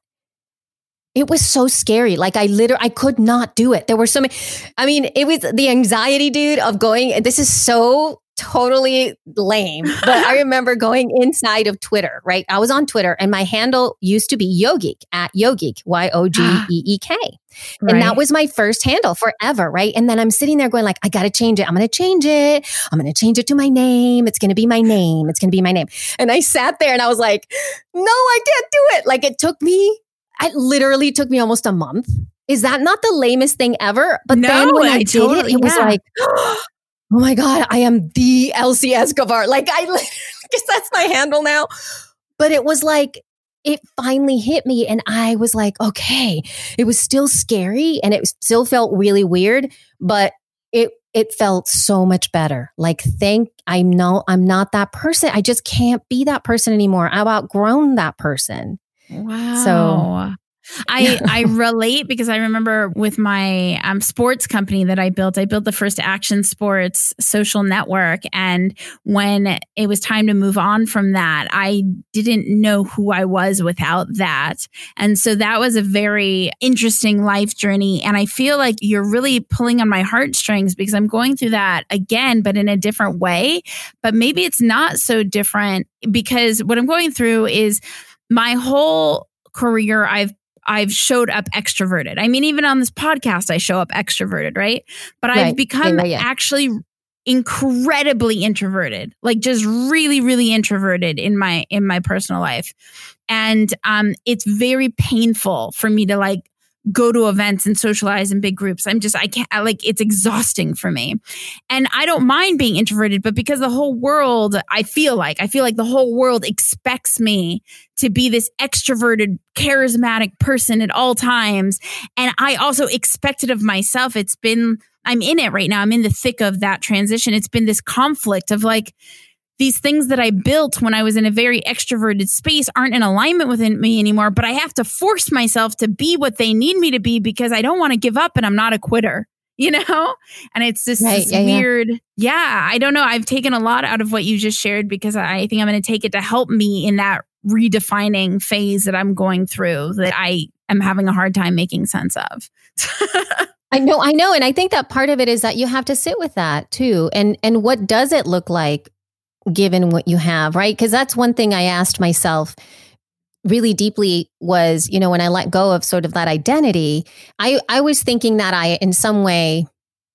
it was so scary. Like I could not do it. There were so many, it was the anxiety, dude, of going, this is so totally lame, but I remember going inside of Twitter, right? I was on Twitter and my handle used to be Yogeek, @Yogeek, YOGEEK. And that was my first handle forever, right? And then I'm sitting there going like, I got to change it. I'm going to change it. I'm going to change it to my name. It's going to be my name. It's going to be my name. And I sat there and I was like, no, I can't do it. Like it literally took me almost a month. Is that not the lamest thing ever? But then when I did it, it was like, oh my God, I am the Elsie Escobar. Like I guess that's my handle now. But it was like, it finally hit me and I was like, okay, it was still scary and it still felt really weird, but it felt so much better. Like, I'm not that person. I just can't be that person anymore. I've outgrown that person. Wow. So I relate because I remember with my sports company that I built the first action sports social network. And when it was time to move on from that, I didn't know who I was without that. And so that was a very interesting life journey. And I feel like you're really pulling on my heartstrings because I'm going through that again, but in a different way. But maybe it's not so different because what I'm going through is my whole career, I've showed up extroverted. I mean, even on this podcast, I show up extroverted, right? But I've become actually incredibly introverted, like just really, really introverted in my personal life. And it's very painful for me to like go to events and socialize in big groups. It's exhausting for me. And I don't mind being introverted, but because the whole world, I feel like the whole world expects me to be this extroverted, charismatic person at all times. And I also expect it of myself. I'm in it right now. I'm in the thick of that transition. It's been this conflict of like, these things that I built when I was in a very extroverted space aren't in alignment with me anymore, but I have to force myself to be what they need me to be because I don't want to give up and I'm not a quitter, And it's just weird. Yeah, I don't know. I've taken a lot out of what you just shared because I think I'm going to take it to help me in that redefining phase that I'm going through that I am having a hard time making sense of. I know. And I think that part of it is that you have to sit with that too. And what does it look like given what you have, right? Because that's one thing I asked myself really deeply was, when I let go of sort of that identity, I was thinking that I in some way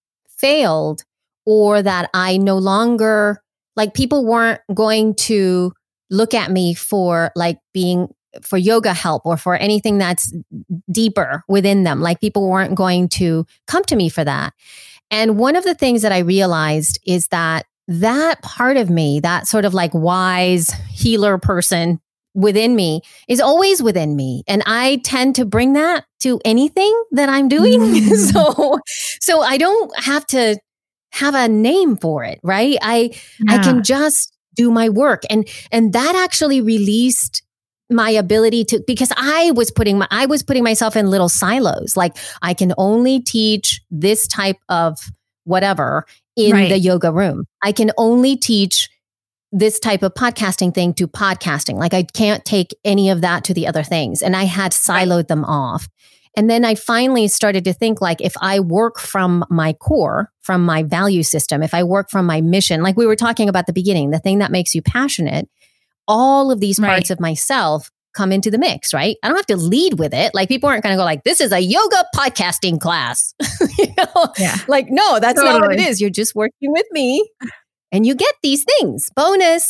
failed or that I no longer, like people weren't going to look at me for like for yoga help or for anything that's deeper within them. Like people weren't going to come to me for that. And one of the things that I realized is that part of me, that sort of like wise healer person within me is always within me. And I tend to bring that to anything that I'm doing. So I don't have to have a name for it, right? I can just do my work. And that actually released my ability to, because I was putting myself in little silos. Like I can only teach this type of whatever in the yoga room. I can only teach this type of podcasting thing to podcasting. Like I can't take any of that to the other things. And I had siloed them off. And then I finally started to think like, if I work from my core, from my value system, if I work from my mission, like we were talking about at the beginning, the thing that makes you passionate, all of these parts of myself come into the mix, right? I don't have to lead with it. Like people aren't going to go like, this is a yoga podcasting class. Like, no, that's not what it is. You're just working with me and you get these things. Bonus.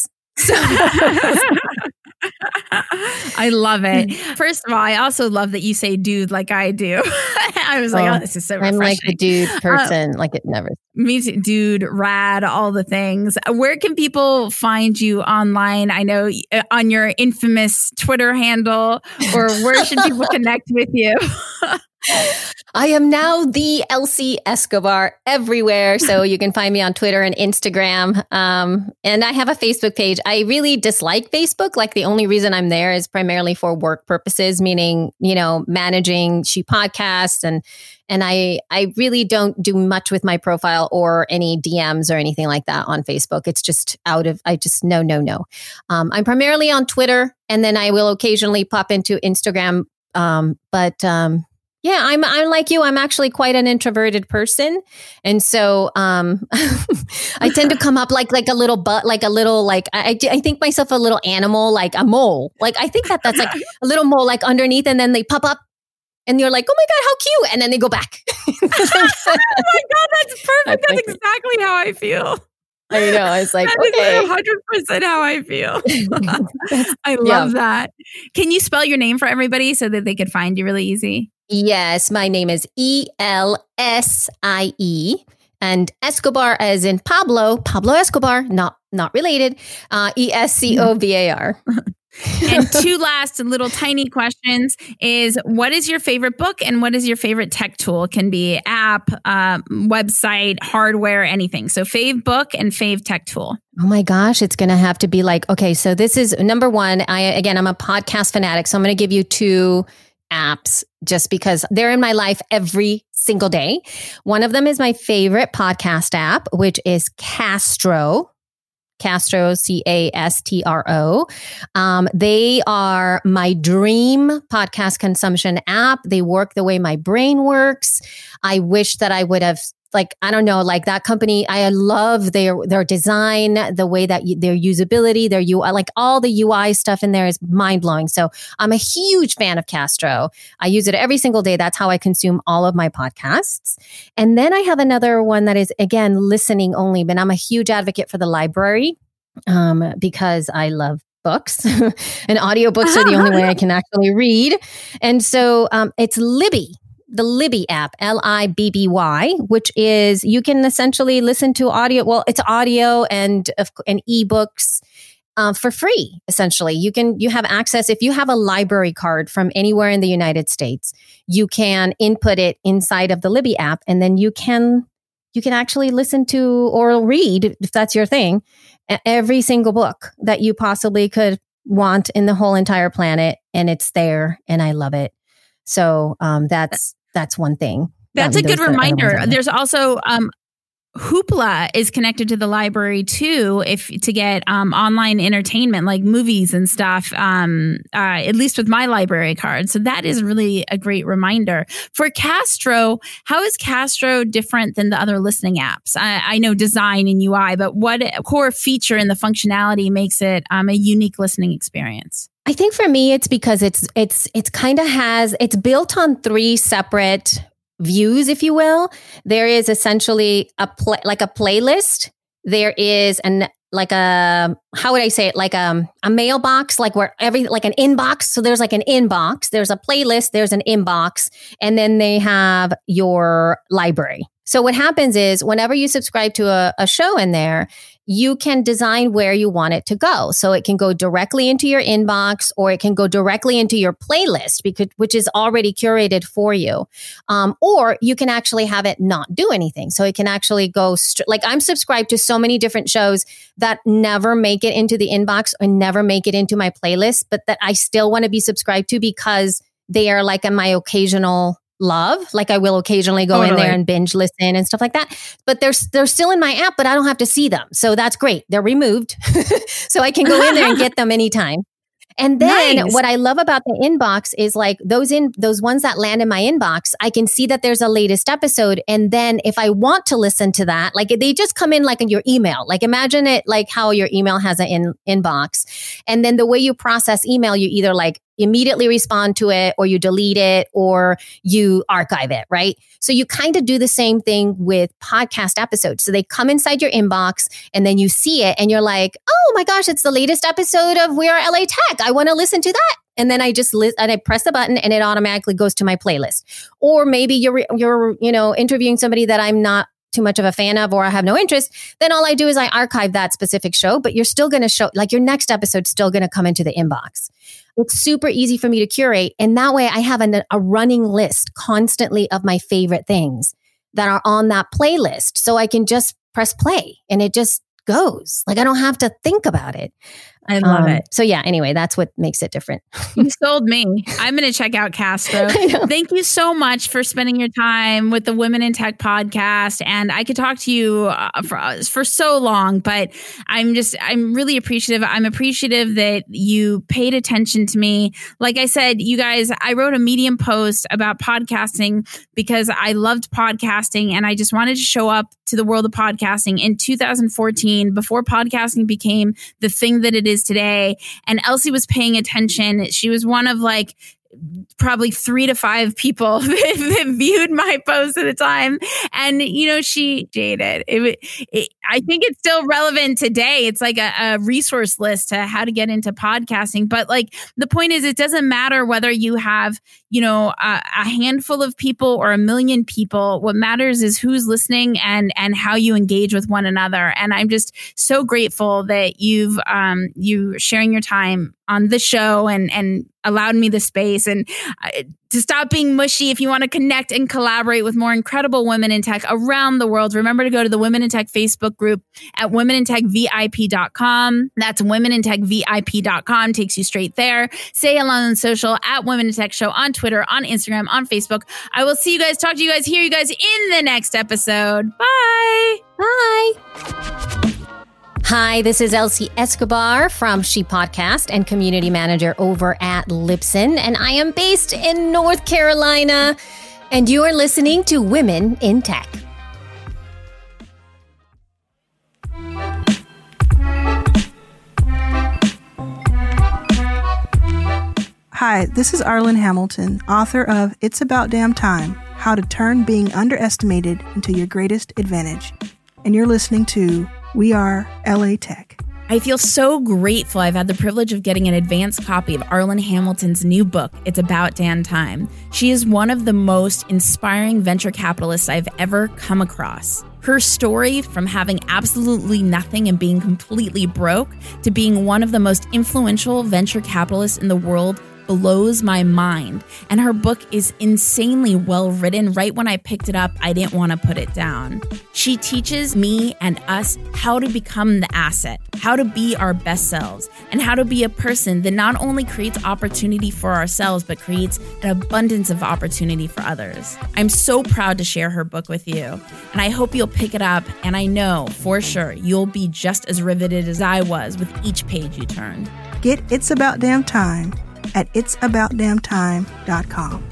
I love it. First of all, I also love that you say dude like I do. I was like, oh, this is so refreshing. I'm like the dude person, like it never. Me too, dude, rad, all the things. Where can people find you online? I know on your infamous Twitter handle, or where should people connect with you? I am now the Elsie Escobar everywhere. So you can find me on Twitter and Instagram. And I have a Facebook page. I really dislike Facebook. Like the only reason I'm there is primarily for work purposes, meaning, managing She Podcasts. And I really don't do much with my profile or any DMs or anything like that on Facebook. It's just no. I'm primarily on Twitter, and then I will occasionally pop into Instagram. Yeah, I'm like you. I'm actually quite an introverted person. And so I tend to come up like a little I think myself a little animal, like a mole. Like I think that's like a little mole like underneath, and then they pop up and you're like, oh my God, how cute. And then they go back. Oh my God, that's perfect. That's exactly how I feel. I know. I was like, that is 100% how I feel. I love that. Can you spell your name for everybody so that they could find you really easy? Yes, my name is Elsie, and Escobar as in Pablo Escobar, not related, Escobar. And two last little tiny questions is, what is your favorite book and what is your favorite tech tool? It can be app, website, hardware, anything. So fave book and fave tech tool. Oh my gosh, it's going to have to be like, okay, so this is number one. I'm a podcast fanatic, so I'm going to give you two apps just because they're in my life every single day. One of them is my favorite podcast app, which is Castro, Castro. They are my dream podcast consumption app. They work the way my brain works. I wish that I would have, that company. I love their design, the way that their usability, their UI, like all the UI stuff in there is mind blowing. So I'm a huge fan of Castro. I use it every single day. That's how I consume all of my podcasts. And then I have another one that is, again, listening only, but I'm a huge advocate for the library because I love books and audiobooks are the only way I can actually read. And so it's Libby. The Libby app, Libby, which is, you can essentially listen to audio. Well, it's audio and ebooks for free. Essentially, you have access. If you have a library card from anywhere in the United States, you can input it inside of the Libby app, and then you can actually listen to or read, if that's your thing, every single book that you possibly could want in the whole entire planet, and it's there, and I love it. So that's one thing. That's a good reminder. There's also Hoopla is connected to the library too, to get online entertainment like movies and stuff, at least with my library card. So that is really a great reminder. For Castro, how is Castro different than the other listening apps? I know design and UI, but what core feature in the functionality makes it a unique listening experience? I think for me, it's because it's built on three separate views, if you will. There is essentially a playlist. There is a mailbox, like where like an inbox. So there's like an inbox, there's a playlist, there's an inbox, and then they have your library. So what happens is whenever you subscribe to a show in there, you can design where you want it to go. So it can go directly into your inbox, or it can go directly into your playlist, which is already curated for you. Or you can actually have it not do anything. So it can actually go, like I'm subscribed to so many different shows that never make it into the inbox or never make it into my playlist, but that I still want to be subscribed to because they are like my occasional love. Like I will occasionally go in there and binge listen and stuff like that. But they're still in my app, but I don't have to see them. So that's great. They're removed. So I can go in there and get them anytime. And then what I love about the inbox is like those ones that land in my inbox, I can see that there's a latest episode. And then if I want to listen to that, like they just come in like in your email. Like imagine it like how your email has an inbox. And then the way you process email, you either like immediately respond to it, or you delete it, or you archive it, right? So you kind of do the same thing with podcast episodes. So they come inside your inbox and then you see it and you're like, oh my gosh, it's the latest episode of We Are LA Tech. I want to listen to that. And then I just and I press the button and it automatically goes to my playlist. Or maybe you're interviewing somebody that I'm not too much of a fan of, or I have no interest, then all I do is I archive that specific show, but you're still going to show, like your next episode's still going to come into the inbox. It's super easy for me to curate. And that way I have a running list constantly of my favorite things that are on that playlist. So I can just press play and it just goes. Like I don't have to think about it. I love it. So yeah, anyway, that's what makes it different. You sold me. I'm going to check out Castro. Thank you so much for spending your time with the Women in Tech podcast. And I could talk to you for so long, but I'm really appreciative. I'm appreciative that you paid attention to me. Like I said, you guys, I wrote a Medium post about podcasting because I loved podcasting and I just wanted to show up to the world of podcasting in 2014 before podcasting became the thing that it is today. And Elsie was paying attention. She was one of like probably 3 to 5 people that viewed my post at a time. And, she jaded. I think it's still relevant today. It's like a resource list to how to get into podcasting. But like the point is, it doesn't matter whether you have, a handful of people or 1 million people. What matters is who's listening and how you engage with one another. And I'm just so grateful that you sharing your time on the show and allowed me the space and to stop being mushy. If you want to connect and collaborate with more incredible women in tech around the world, remember to go to the Women in Tech Facebook group at womenintechvip.com. That's womenintechvip.com. Takes you straight there. Say hello on social at Women in Tech Show on Twitter, on Instagram, on Facebook. I will see you guys, talk to you guys, hear you guys in the next episode. Bye. Bye. Hi, this is Elsie Escobar from She Podcast and community manager over at Libsyn, and I am based in North Carolina, and you are listening to Women in Tech. Hi, this is Arlen Hamilton, author of It's About Damn Time, How to Turn Being Underestimated into Your Greatest Advantage. And you're listening to We Are LA Tech. I feel so grateful I've had the privilege of getting an advance copy of Arlen Hamilton's new book, It's About Damn Time. She is one of the most inspiring venture capitalists I've ever come across. Her story, from having absolutely nothing and being completely broke to being one of the most influential venture capitalists in the world, blows my mind. And her book is insanely well written. Right when I picked it up, I didn't want to put it down. She teaches me and us how to become the asset, how to be our best selves, and how to be a person that not only creates opportunity for ourselves, but creates an abundance of opportunity for others. I'm so proud to share her book with you, and I hope you'll pick it up, and I know for sure you'll be just as riveted as I was with each page you turned. Get It's About Damn Time at itsaboutdamntime.com.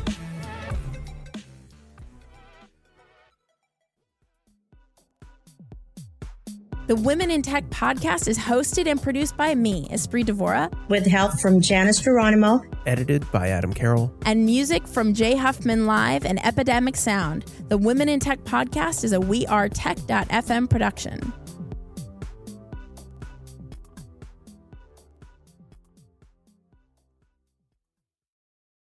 The Women in Tech podcast is hosted and produced by me, Esprit Devora, with help from Janice Geronimo, edited by Adam Carroll, and music from Jay Huffman Live and Epidemic Sound. The Women in Tech podcast is a wearetech.fm production.